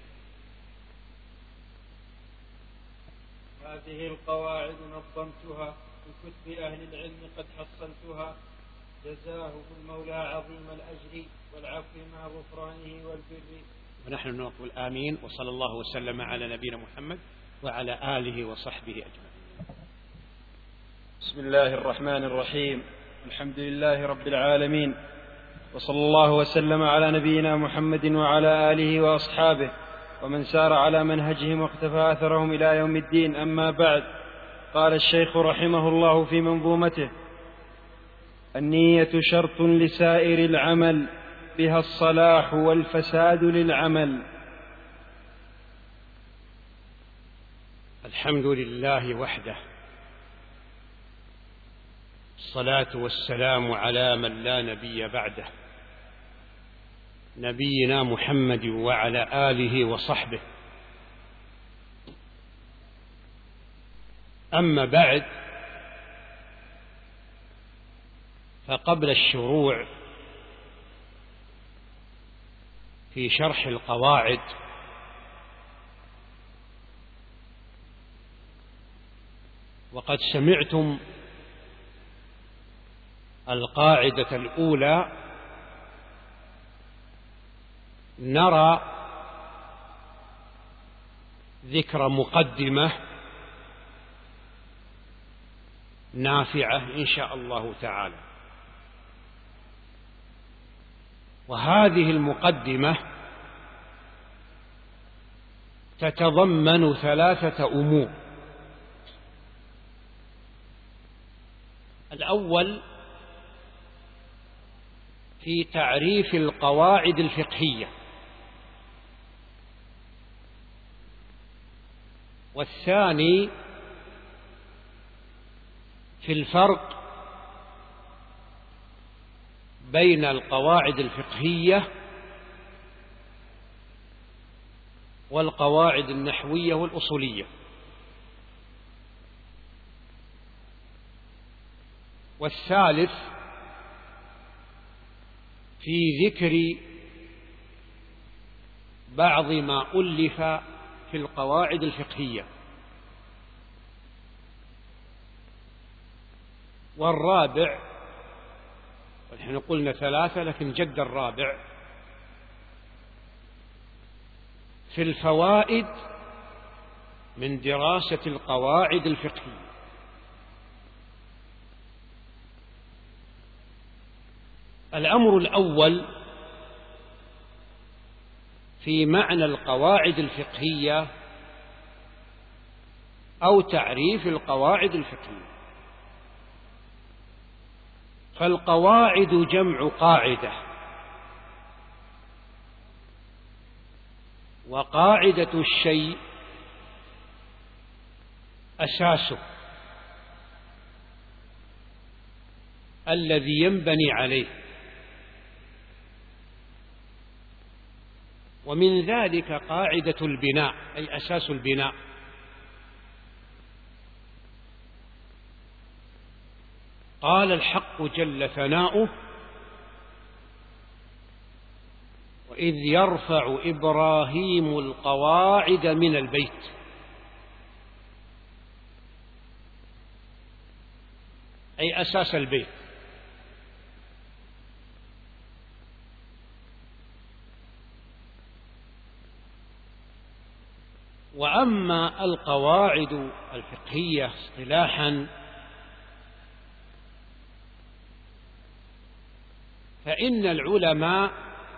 هذه القواعد نظمتها في كتب أهل العلم قد حصلتها، جزاهم المولى عظيم الأجر والعفو مع غفرانه والبر. ونحن نقول آمين، وصلى الله وسلم على نبينا محمد وعلى آله وصحبه أجمعين. بسم الله الرحمن الرحيم. الحمد لله رب العالمين، وصلى الله وسلم على نبينا محمد وعلى آله وأصحابه ومن سار على منهجهم واقتفى أثرهم إلى يوم الدين. أما بعد، قال الشيخ رحمه الله في منظومته: النية شرط لسائر العمل، بها الصلاح والفساد للعمل. الحمد لله وحده، الصلاة والسلام على من لا نبي بعده، نبينا محمد وعلى آله وصحبه. أما بعد، فقبل الشروع في شرح القواعد وقد سمعتم القاعدة الأولى، نرى ذكر مقدمة نافعة إن شاء الله تعالى. وهذه المقدمة تتضمن ثلاثة أمور. الأول في تعريف القواعد الفقهية، والثاني في الفرق بين القواعد الفقهية والقواعد النحوية والأصولية، والثالث في ذكر بعض ما ألف في القواعد الفقهية، والرابع، ونحن قلنا ثلاثة لكن جد الرابع، في الفوائد من دراسة القواعد الفقهية. الأمر الأول في معنى القواعد الفقهية أو تعريف القواعد الفقهية. فالقواعد جمع قاعدة، وقاعدة الشيء أساسه الذي ينبني عليه، ومن ذلك قاعدة البناء أي أساس البناء. قال الحق جل ثناؤه: وإذ يرفع إبراهيم القواعد من البيت. أي أساس البيت. وأما القواعد الفقهية اصطلاحا فإن العلماء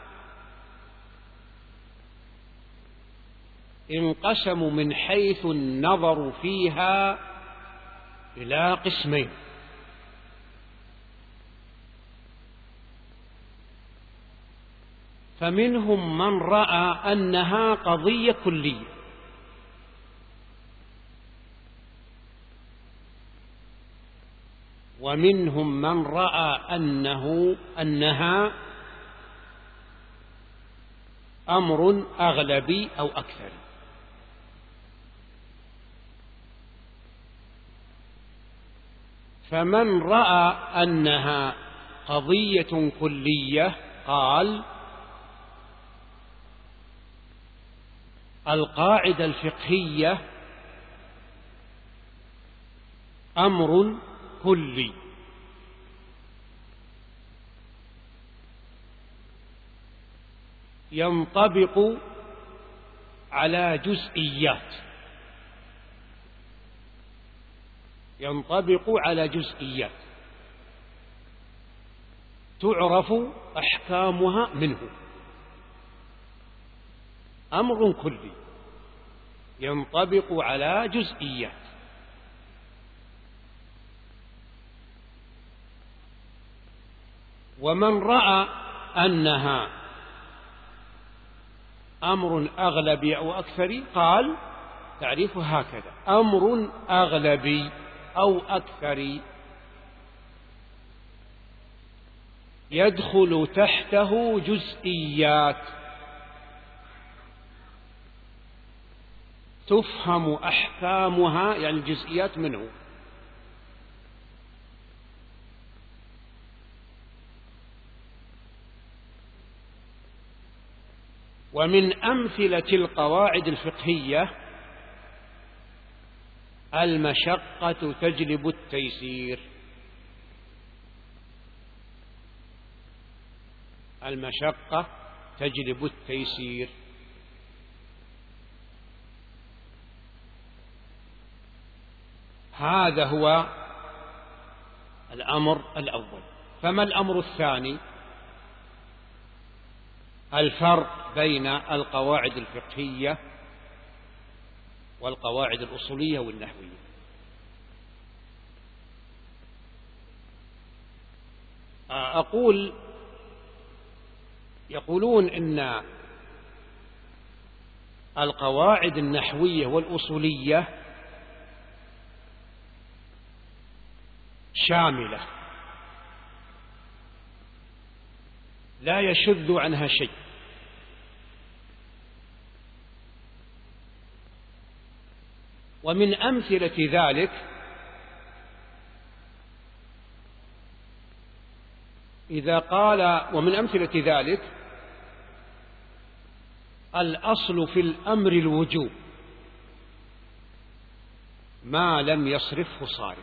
انقسموا من حيث النظر فيها إلى قسمين: فمنهم من رأى أنها قضية كلية، ومنهم من رأى أنه أنها أمر أغلبي أو أكثر. فمن رأى أنها قضية كلية قال: القاعدة الفقهية أمر كلي، ينطبق على جزئيات ينطبق على جزئيات تعرف أحكامها منه. أمر كلي ينطبق على جزئيات. ومن رأى أنها أمر أغلبي أو أكثري قال تعريفه هكذا: أمر أغلبي أو أكثري يدخل تحته جزئيات تفهم أحكامها، يعني الجزئيات منه. ومن أمثلة القواعد الفقهية: المشقة تجلب التيسير. المشقة تجلب التيسير. هذا هو الأمر الأول. فما الأمر الثاني؟ الفرق بين القواعد الفقهية والقواعد الأصولية والنحوية. أقول يقولون إن القواعد النحوية والأصولية شاملة لا يشذ عنها شيء، ومن أمثلة ذلك إذا قال ومن أمثلة ذلك الأصل في الأمر الوجوب ما لم يصرفه صارف،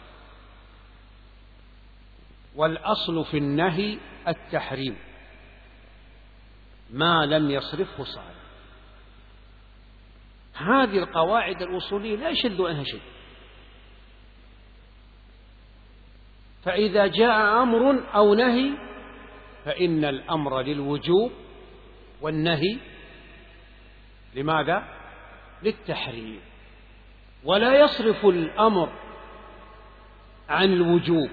والأصل في النهي التحريم ما لم يصرفه صارف. هذه القواعد الأصولية لا يشذ عنها شيء. فإذا جاء أمر أو نهي فإن الأمر للوجوب والنهي لماذا؟ للتحريم. ولا يصرف الأمر عن الوجوب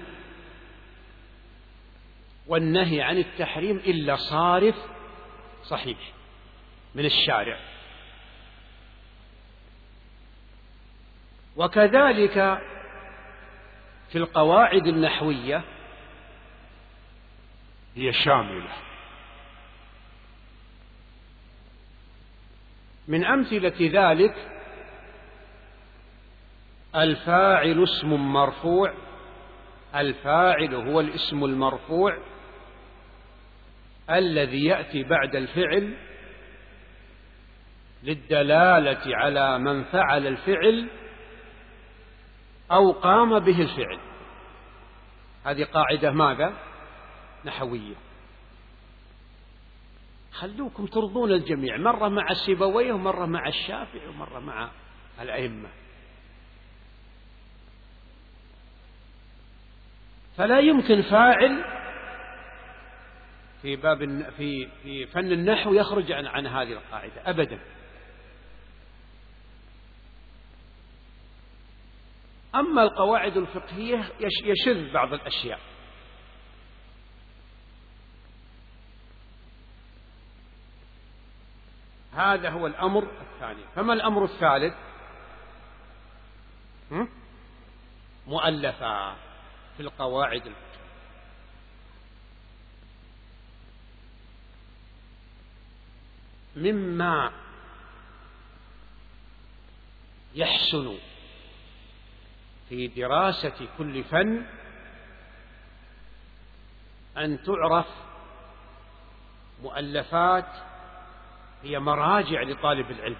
والنهي عن التحريم إلا صارف صحيح من الشارع. وكذلك في القواعد النحوية هي شاملة. من أمثلة ذلك الفاعل اسم مرفوع. الفاعل هو الاسم المرفوع الذي يأتي بعد الفعل للدلالة على من فعل الفعل أو قام به الفعل. هذه قاعدة ماذا؟ نحوية. خلوكم ترضون الجميع، مرة مع سيبويه ومرة مع الشافعي ومرة مع الأئمة. فلا يمكن فاعل في باب في في فن النحو يخرج عن عن هذه القاعدة أبدا. أما القواعد الفقهية يشذ بعض الأشياء. هذا هو الأمر الثاني. فما الأمر الثالث؟ مؤلفات في القواعد الفقهية. مما يحسن في دراسة كل فن أن تعرف مؤلفات هي مراجع لطالب العلم.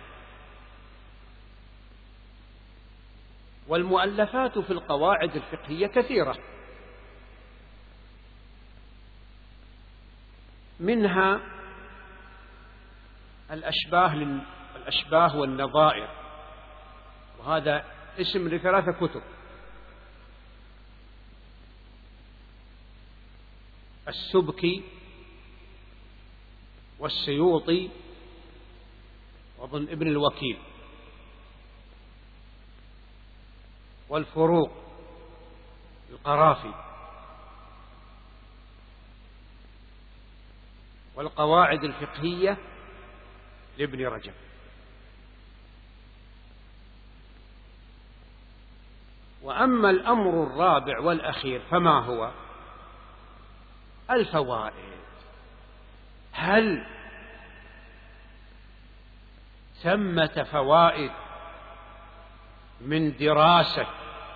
والمؤلفات في القواعد الفقهية كثيرة، منها الأشباه الأشباه والنظائر، وهذا اسم لثلاثة كتب: السبكي والسيوطي وأظن ابن الوكيل، والفروق القرافي، والقواعد الفقهية لابن رجب. وأما الأمر الرابع والأخير فما هو؟ الفوائد. هل ثمة فوائد من دراسة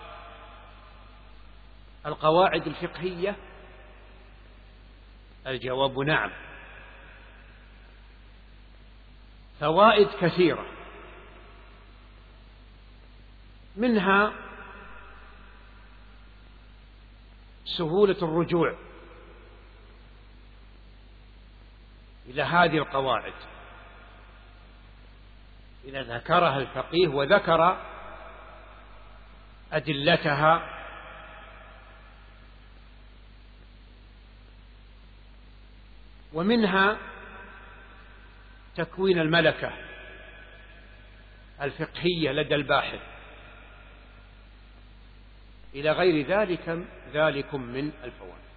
القواعد الفقهية؟ الجواب نعم، فوائد كثيرة، منها سهولة الرجوع إلى هذه القواعد إذا ذكرها الفقيه وذكر أدلتها. ومنها تكوين الملكة الفقهية لدى الباحث، إلى غير ذلك ذلكم من الفوائد.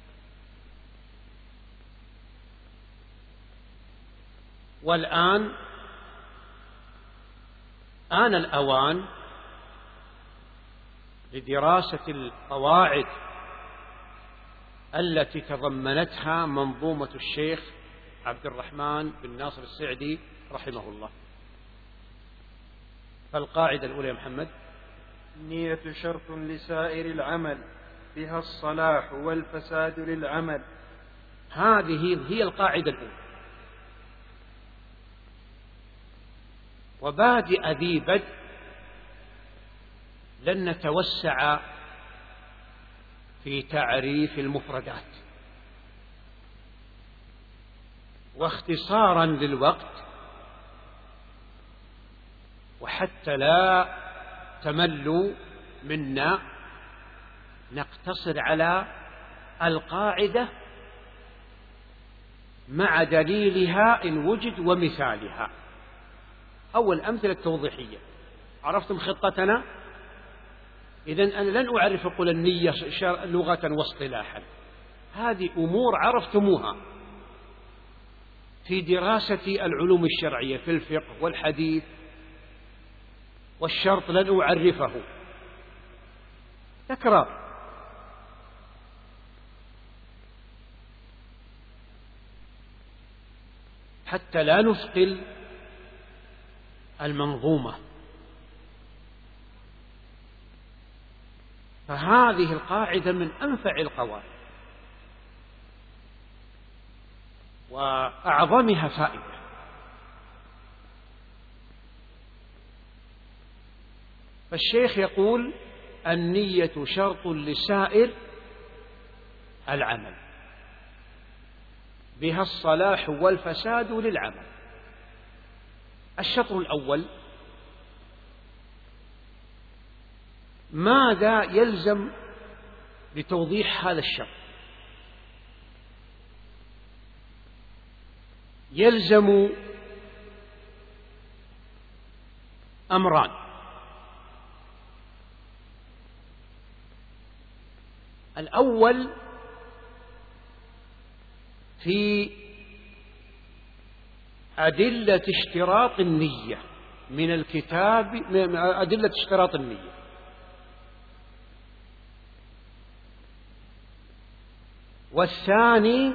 والآن آن الأوان لدراسة القواعد التي تضمنتها منظومة الشيخ عبد الرحمن بن ناصر السعدي رحمه الله. فالقاعدة الأولى يا محمد: النية شرط لسائر العمل، بها الصلاح والفساد للعمل. هذه هي القاعدة الأولى. وبادئ ذي بدء لن نتوسع في تعريف المفردات، واختصارا للوقت وحتى لا تملوا منا نقتصر على القاعدة مع دليلها إن وجد ومثالها. أول أمثلة توضيحية. عرفتم خطتنا؟ إذن أنا لن أعرف أقول النية لغة واصطلاحا، هذه أمور عرفتموها في دراسة العلوم الشرعية في الفقه والحديث، والشرط لن أعرفه، تكرار. حتى لا نثقل المنظومة. فهذه القاعدة من أنفع القواعد وأعظمها فائدة. فالشيخ يقول النية شرط لسائر العمل، بها الصلاح والفساد للعمل. الشطر الأول: ماذا يلزم لتوضيح هذا الشرط؟ يلزم أمران: الأول في أدلة اشتراط النية من الكتاب، من أدلة اشتراط النية، والثاني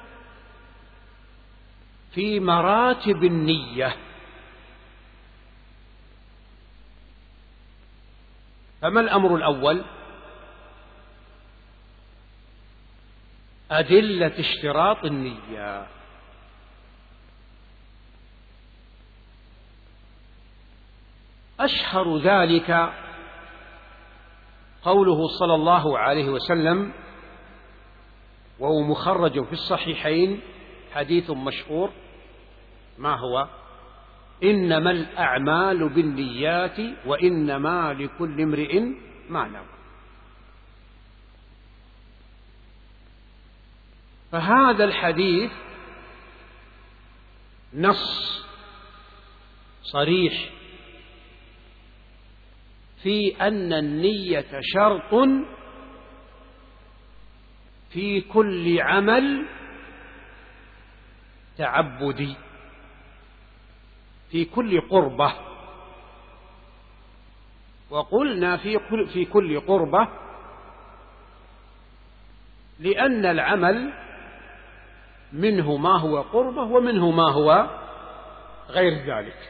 في مراتب النية. فما الأمر الأول؟ أدلة اشتراط النية. أشهر ذلك قوله صلى الله عليه وسلم، وهو مخرج في الصحيحين، حديث مشهور، ما هو؟ إنما الأعمال بالنيات وإنما لكل امرئ ما نوى. فهذا الحديث نص صريح في أن النية شرط في كل عمل تعبدي، في كل قربة. وقلنا في كل, في كل قربة لأن العمل منه ما هو قربة ومنه ما هو غير ذلك.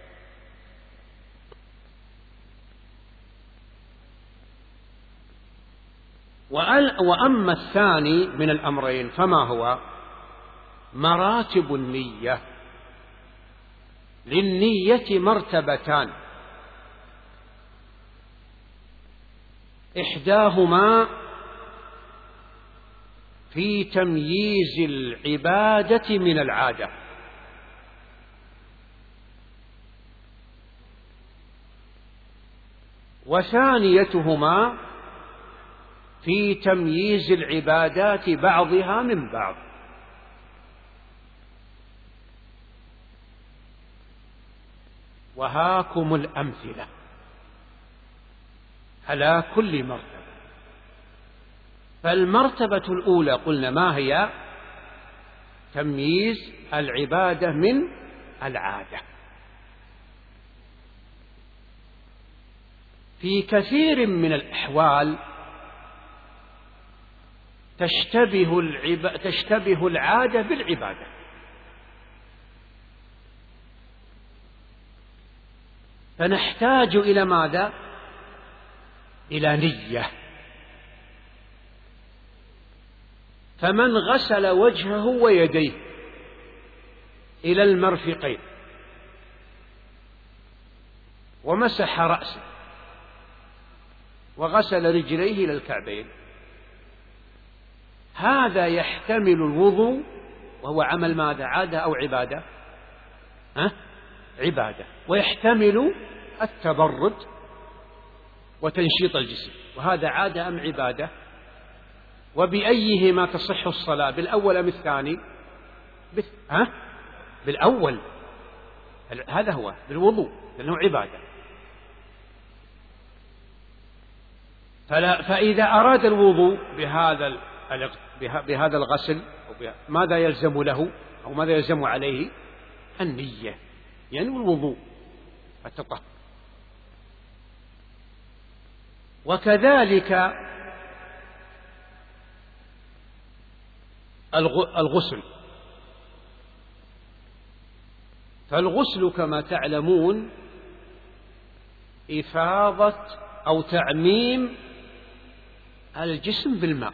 وأما الثاني من الأمرين فما هو؟ مراتب النية. للنية مرتبتان: إحداهما في تمييز العبادة من العادة، وثانيتهما في تمييز العبادات بعضها من بعض. وهاكم الأمثلة على كل مرتبة. فالمرتبة الأولى قلنا ما هي؟ تمييز العبادة من العادة. في كثير من الأحوال تشتبه العب... تشتبه العادة بالعبادة، فنحتاج إلى ماذا؟ إلى نية. فمن غسل وجهه ويديه إلى المرفقين ومسح رأسه وغسل رجليه إلى الكعبين، هذا يحتمل الوضوء، وهو عمل ماذا؟ عادة أو عبادة؟ ها؟ عبادة. ويحتمل التبرد وتنشيط الجسم، وهذا عادة أم عبادة؟ وبأيهما تصح الصلاة؟ بالأول أم الثاني؟ ها؟ بالأول. هذا هو بالوضوء، لأنه عبادة. فلا فإذا أراد الوضوء بهذا بهذا الغسل ماذا يلزم له أو ماذا يلزم عليه؟ النية، يعني الوضوء، التطهر. وكذلك الغسل. فالغسل كما تعلمون إفاضة أو تعميم الجسم بالماء،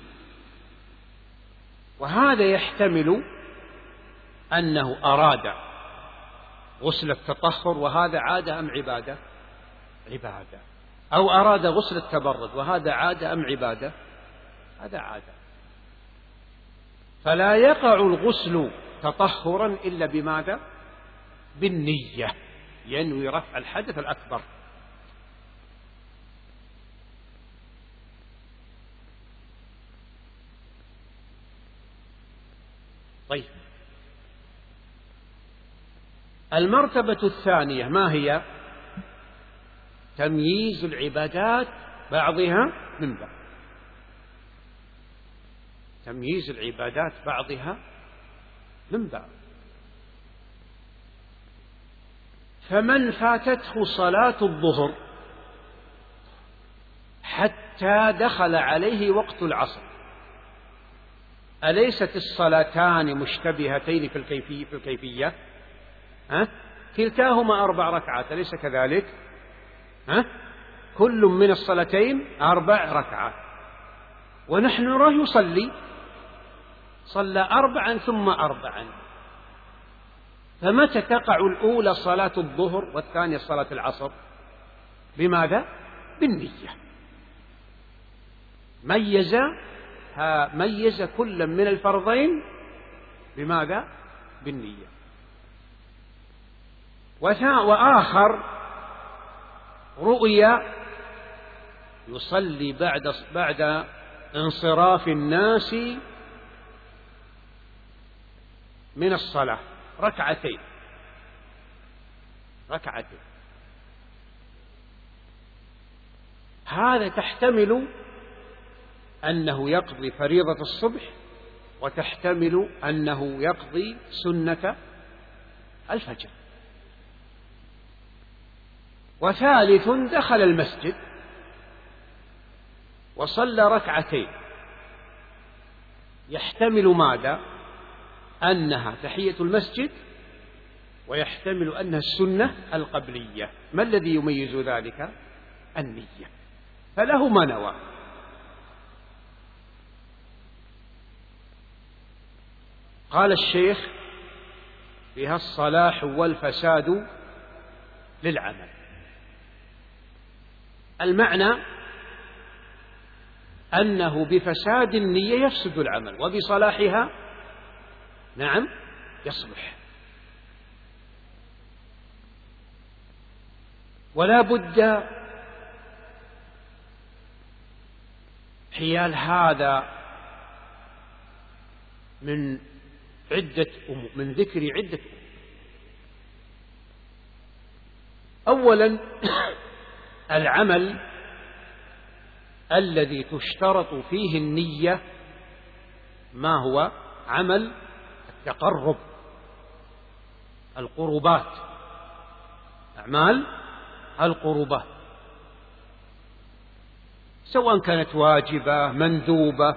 وهذا يحتمل أنه أراد غسل التطهر، وهذا عادة أم عبادة؟ عبادة. أو أراد غسل التبرد وهذا عادة أم عبادة؟ هذا عادة. فلا يقع الغسل تطهرا إلا بماذا؟ بالنية، ينوي رفع الحدث الأكبر. طيب، المرتبة الثانية ما هي؟ تمييز العبادات بعضها من بعض. تمييز العبادات بعضها من بعض. فمن فاتته صلاة الظهر حتى دخل عليه وقت العصر، أليست الصلاتان مشتبهتين في الكيفية؟ في الكيفية ها؟ كلتاهما أربع ركعات، أليس كذلك؟ ها؟ كل من الصلاتين أربع ركعات، ونحن نراه يصلي، صلى أربعا ثم أربعا. فمتى تقع الأولى صلاة الظهر والثانية صلاة العصر؟ بماذا؟ بالنية. ميز ميز كل من الفرضين بماذا؟ بالنية. وآخر رؤيا يصلي بعد بعد انصراف الناس من الصلاة ركعتين ركعتين هذا تحتمل أنه يقضي فريضة الصبح، وتحتمل أنه يقضي سنة الفجر. وثالث دخل المسجد وصلى ركعتين، يحتمل ماذا؟ أنها تحية المسجد، ويحتمل أنها السنة القبلية. ما الذي يميز ذلك؟ النية. فله ما نوى. قال الشيخ: فيها الصلاح والفساد للعمل. المعنى أنه بفساد النية يفسد العمل، وبصلاحها نعم يصلح. ولا بد حيال هذا من عدة أمور، من ذكر عدة أمور. أولا العمل الذي تشترط فيه النية ما هو؟ عمل التقرب، القربات، أعمال القربات، سواء كانت واجبة مندوبة،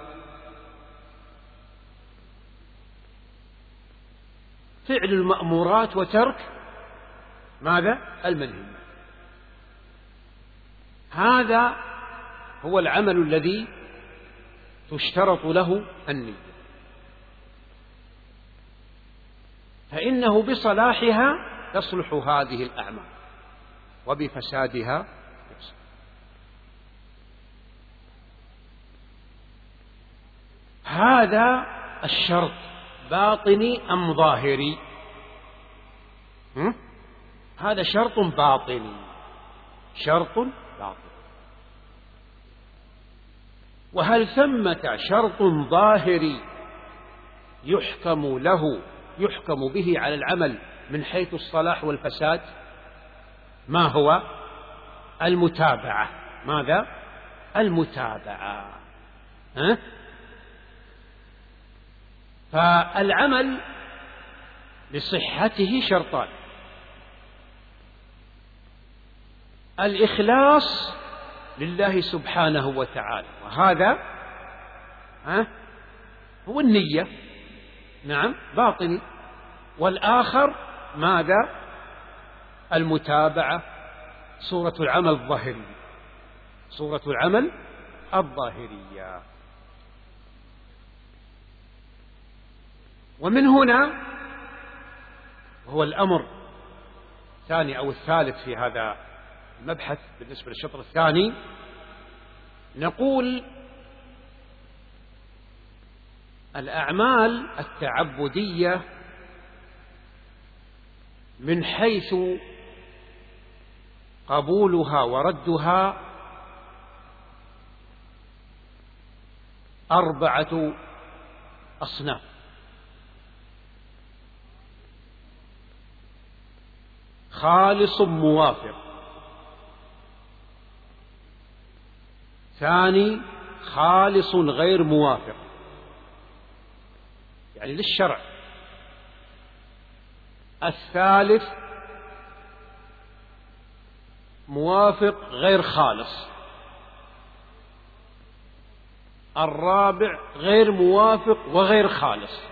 فعل المأمورات وترك ماذا؟ المنهي. هذا هو العمل الذي تشترط له النية، فإنه بصلاحها تصلح هذه الأعمال، وبفسادها يصلح. هذا الشرط باطني أم ظاهري؟ هم؟ هذا شرط باطني، شرط باطني. وهل ثمة شرط ظاهري يحكم له يحكم به على العمل من حيث الصلاح والفساد؟ ما هو؟ المتابعة. ماذا؟ المتابعة. ها؟ فالعمل لصحته شرطان: الإخلاص لله سبحانه وتعالى، وهذا ها هو النية، نعم باطني. والآخر ماذا؟ المتابعة، صورة العمل الظاهرية، صورة العمل الظاهرية. ومن هنا هو الأمر الثاني أو الثالث في هذا المبحث بالنسبة للشطر الثاني، نقول الأعمال التعبدية من حيث قبولها وردها أربعة أصناف. خالص موافق، ثاني خالص غير موافق يعني للشرع، الثالث موافق غير خالص، الرابع غير موافق وغير خالص.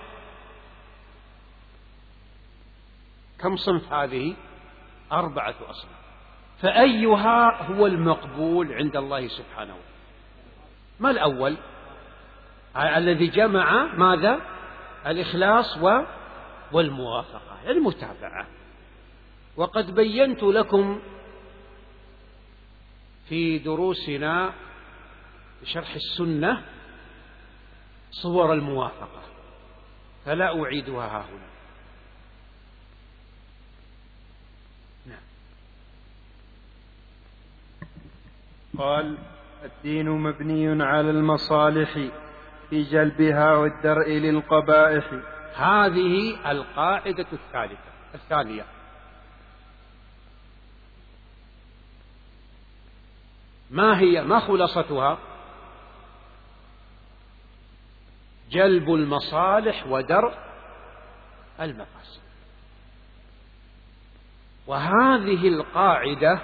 كم صنف هذه؟ أربعة أصناف. فأيها هو المقبول عند الله سبحانه وتعالى؟ ما الأول؟ الذي جمع ماذا؟ الإخلاص والموافقة، المتابعة. وقد بينت لكم في دروسنا بشرح السنة صور الموافقة، فلا أعيدها ها هنا. نعم. قال: الدين مبني على المصالح في جلبها والدرء للقبائح. هذه القاعدة الثالثة الثانية. ما هي؟ ما خلاصتها؟ جلب المصالح ودرء المفاسد. وهذه القاعدة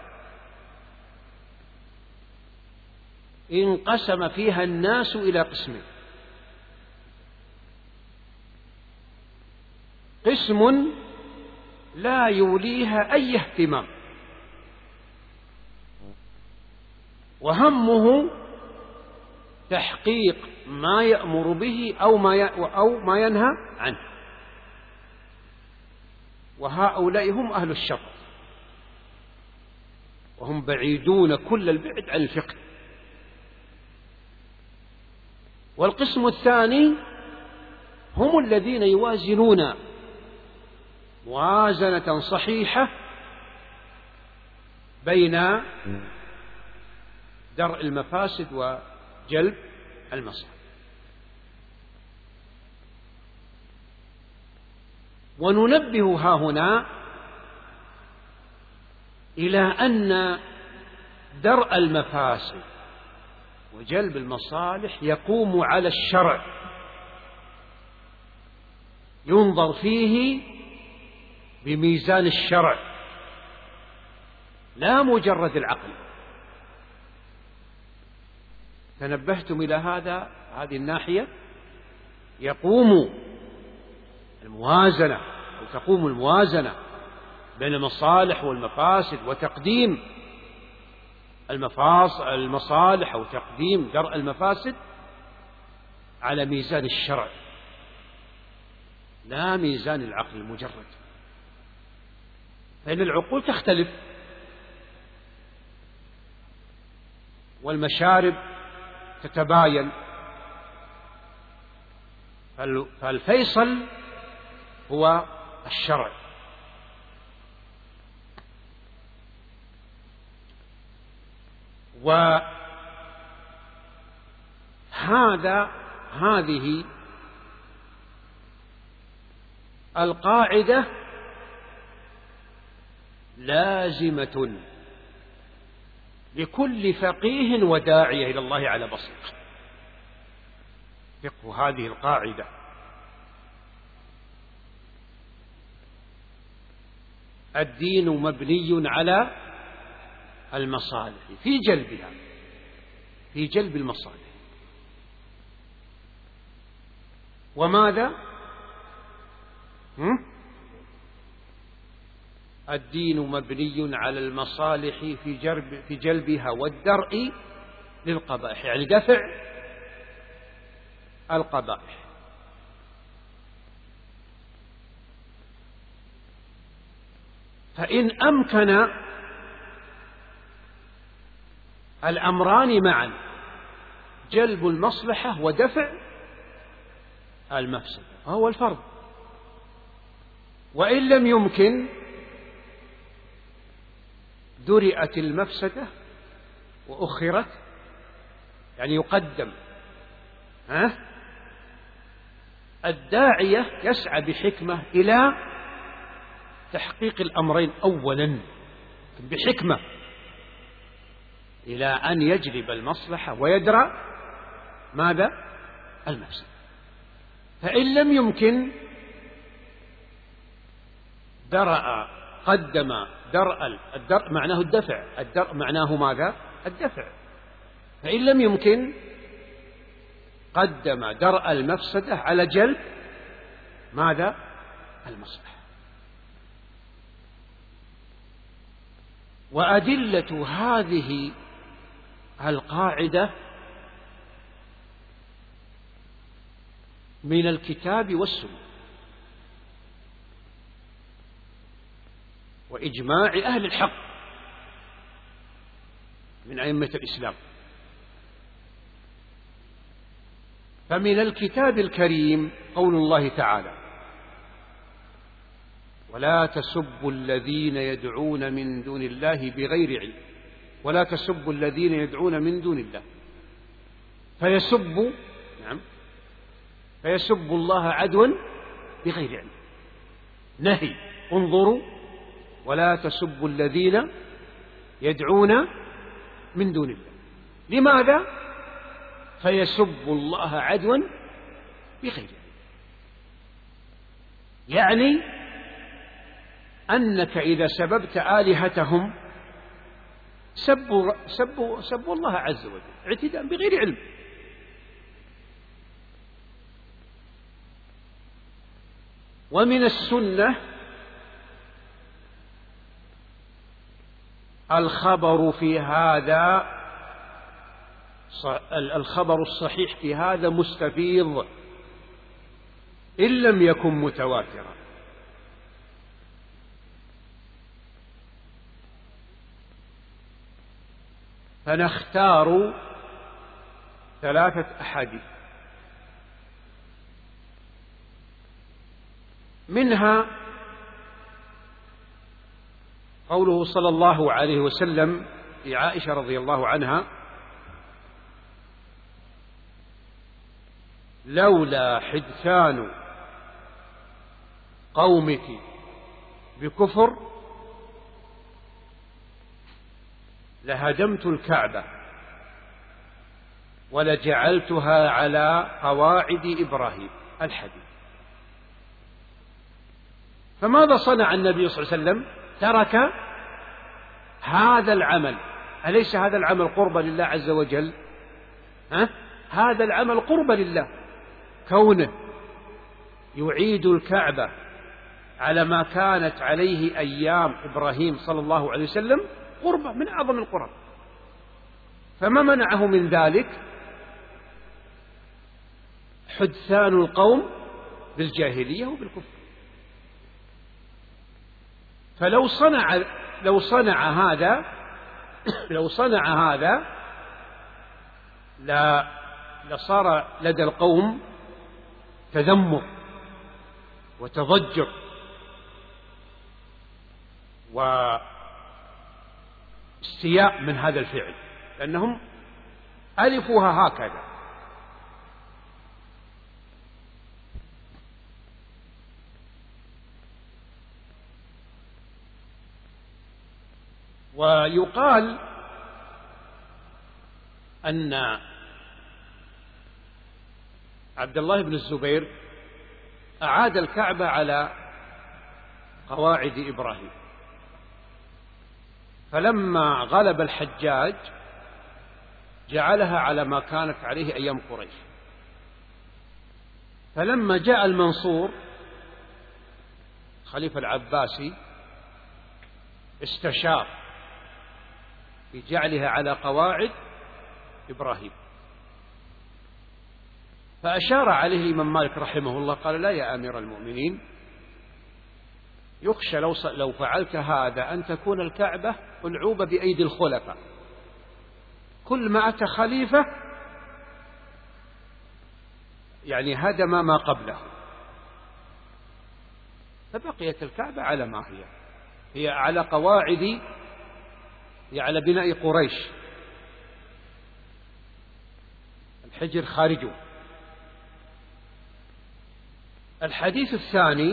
انقسم فيها الناس إلى قسمين: قسم لا يوليها أي اهتمام، وهمه تحقيق ما يأمر به أو ما أو ما ينهى عنه، وهؤلاء هم أهل الشر، وهم بعيدون كل البعد عن الفقه. والقسم الثاني هم الذين يوازنون موازنة صحيحة بين درء المفاسد وجلب المصالح. وننبه ها هنا إلى أن درء المفاسد وجلب المصالح يقوم على الشرع، ينظر فيه بميزان الشرع لا مجرد العقل. تنبهتم إلى هذا هذه الناحية؟ يقوم الموازنة أو تقوم الموازنة بين المصالح والمفاسد، وتقديم المصالح أو تقديم درء المفاسد على ميزان الشرع لا ميزان العقل المجرد، فإن العقول تختلف والمشارب تتباين، فالفيصل هو الشرع. وهذا هذه القاعدة لازمة لكل فقيه وداعية إلى الله على بصيرة. فقه هذه القاعدة: الدين مبني على المصالح في جلبها، في جلب المصالح. وماذا؟ هم؟ الدين مبني على المصالح في جلب في جلبها والدرء للقبائح، يعني دفع القبائح. فإن أمكن الأمران معا، جلب المصلحة ودفع المفسدة، وهو الفرض. وإن لم يمكن درئت المفسدة وأخرت، يعني يقدم ها الداعية يسعى بحكمة إلى تحقيق الأمرين أولا بحكمة، إلى أن يجلب المصلحة ويدرأ ماذا؟ المفسدة. فإن لم يمكن درأ، قدم درء، الدرء معناه الدفع، الدرء معناه ماذا؟ الدفع. فإن لم يمكن قدم درء المفسدة على جلب ماذا؟ المصلحة. وأدلة هذه القاعدة من الكتاب والسنة وإجماع أهل الحق من أئمة الإسلام. فمن الكتاب الكريم قول الله تعالى: ولا تسبوا الذين يدعون من دون الله بغير علم، ولا تسبوا الذين يدعون من دون الله فيسبوا نعم فيسبوا الله عدوا بغير علم. نهي، انظروا: ولا تسبوا الذين يدعون من دون الله. لماذا؟ فيسبوا الله عدوا بغير علم، يعني أنك إذا سببت آلهتهم سبوا, سبوا, سبوا الله عز وجل اعتداء بغير علم. ومن السنة الخبر في هذا، الخبر الصحيح في هذا مستفيض إن لم يكن متواترا. فنختار ثلاثة أحاديث، منها قوله صلى الله عليه وسلم لعائشة رضي الله عنها: لولا حدثان قومك بكفر لهدمت الكعبة ولجعلتها على قواعد إبراهيم. الحديث. فماذا صنع النبي صلى الله عليه وسلم؟ ترك هذا العمل. أليس هذا العمل قربة لله عز وجل؟ ها؟ هذا العمل قربة لله، كونه يعيد الكعبة على ما كانت عليه أيام إبراهيم صلى الله عليه وسلم قربة من أعظم القرب. فما منعه من ذلك؟ حدثان القوم بالجاهلية وبالكفر. فلو صنع لو صنع هذا لو صنع هذا لا لصار لدى القوم تذمر وتضجر واستياء من هذا الفعل، لأنهم ألفوها هكذا. ويقال أن عبد الله بن الزبير أعاد الكعبة على قواعد إبراهيم، فلما غلب الحجاج جعلها على ما كانت عليه أيام قريش. فلما جاء المنصور خليفة العباسي استشار بجعلها على قواعد إبراهيم، فأشار عليه الإمام مالك رحمه الله قال: لا يا أمير المؤمنين، يخشى لو لو فعلت هذا أن تكون الكعبة ألعوبة بأيدي الخلفاء، كل ما أتى خليفة يعني هدم ما قبله، فبقيت الكعبة على ما هي، هي على قواعد، هي على بناء قريش، الحجر خارجه. الحديث الثاني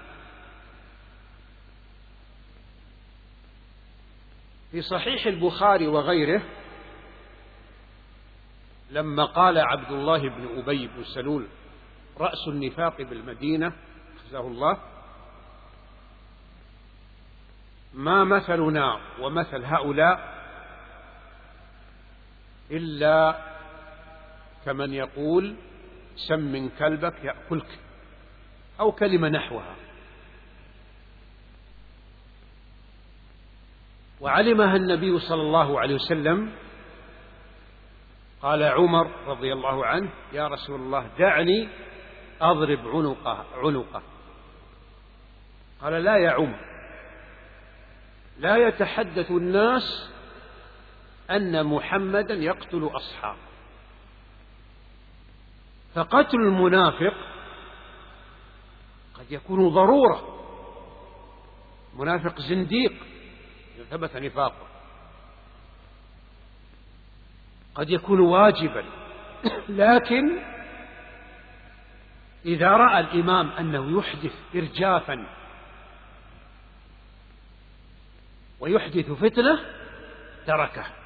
في صحيح البخاري وغيره، لما قال عبد الله بن أبي بن سلول رأس النفاق بالمدينة حفظه الله: ما مثلنا ومثل هؤلاء إلا كمن يقول سمن كلبك يأكلك، أو كلمة نحوها. وعلمها النبي صلى الله عليه وسلم، قال عمر رضي الله عنه: يا رسول الله دعني أضرب عنقه عنقه قال: لا يا عمر، لا يتحدث الناس أن محمدا يقتل أصحابه، فقتل المنافق قد يكون ضرورة، منافق زنديق ثبت نفاقه، قد يكون واجبا، لكن إذا رأى الإمام أنه يحدث إرجافا ويحدث فتنة تركه.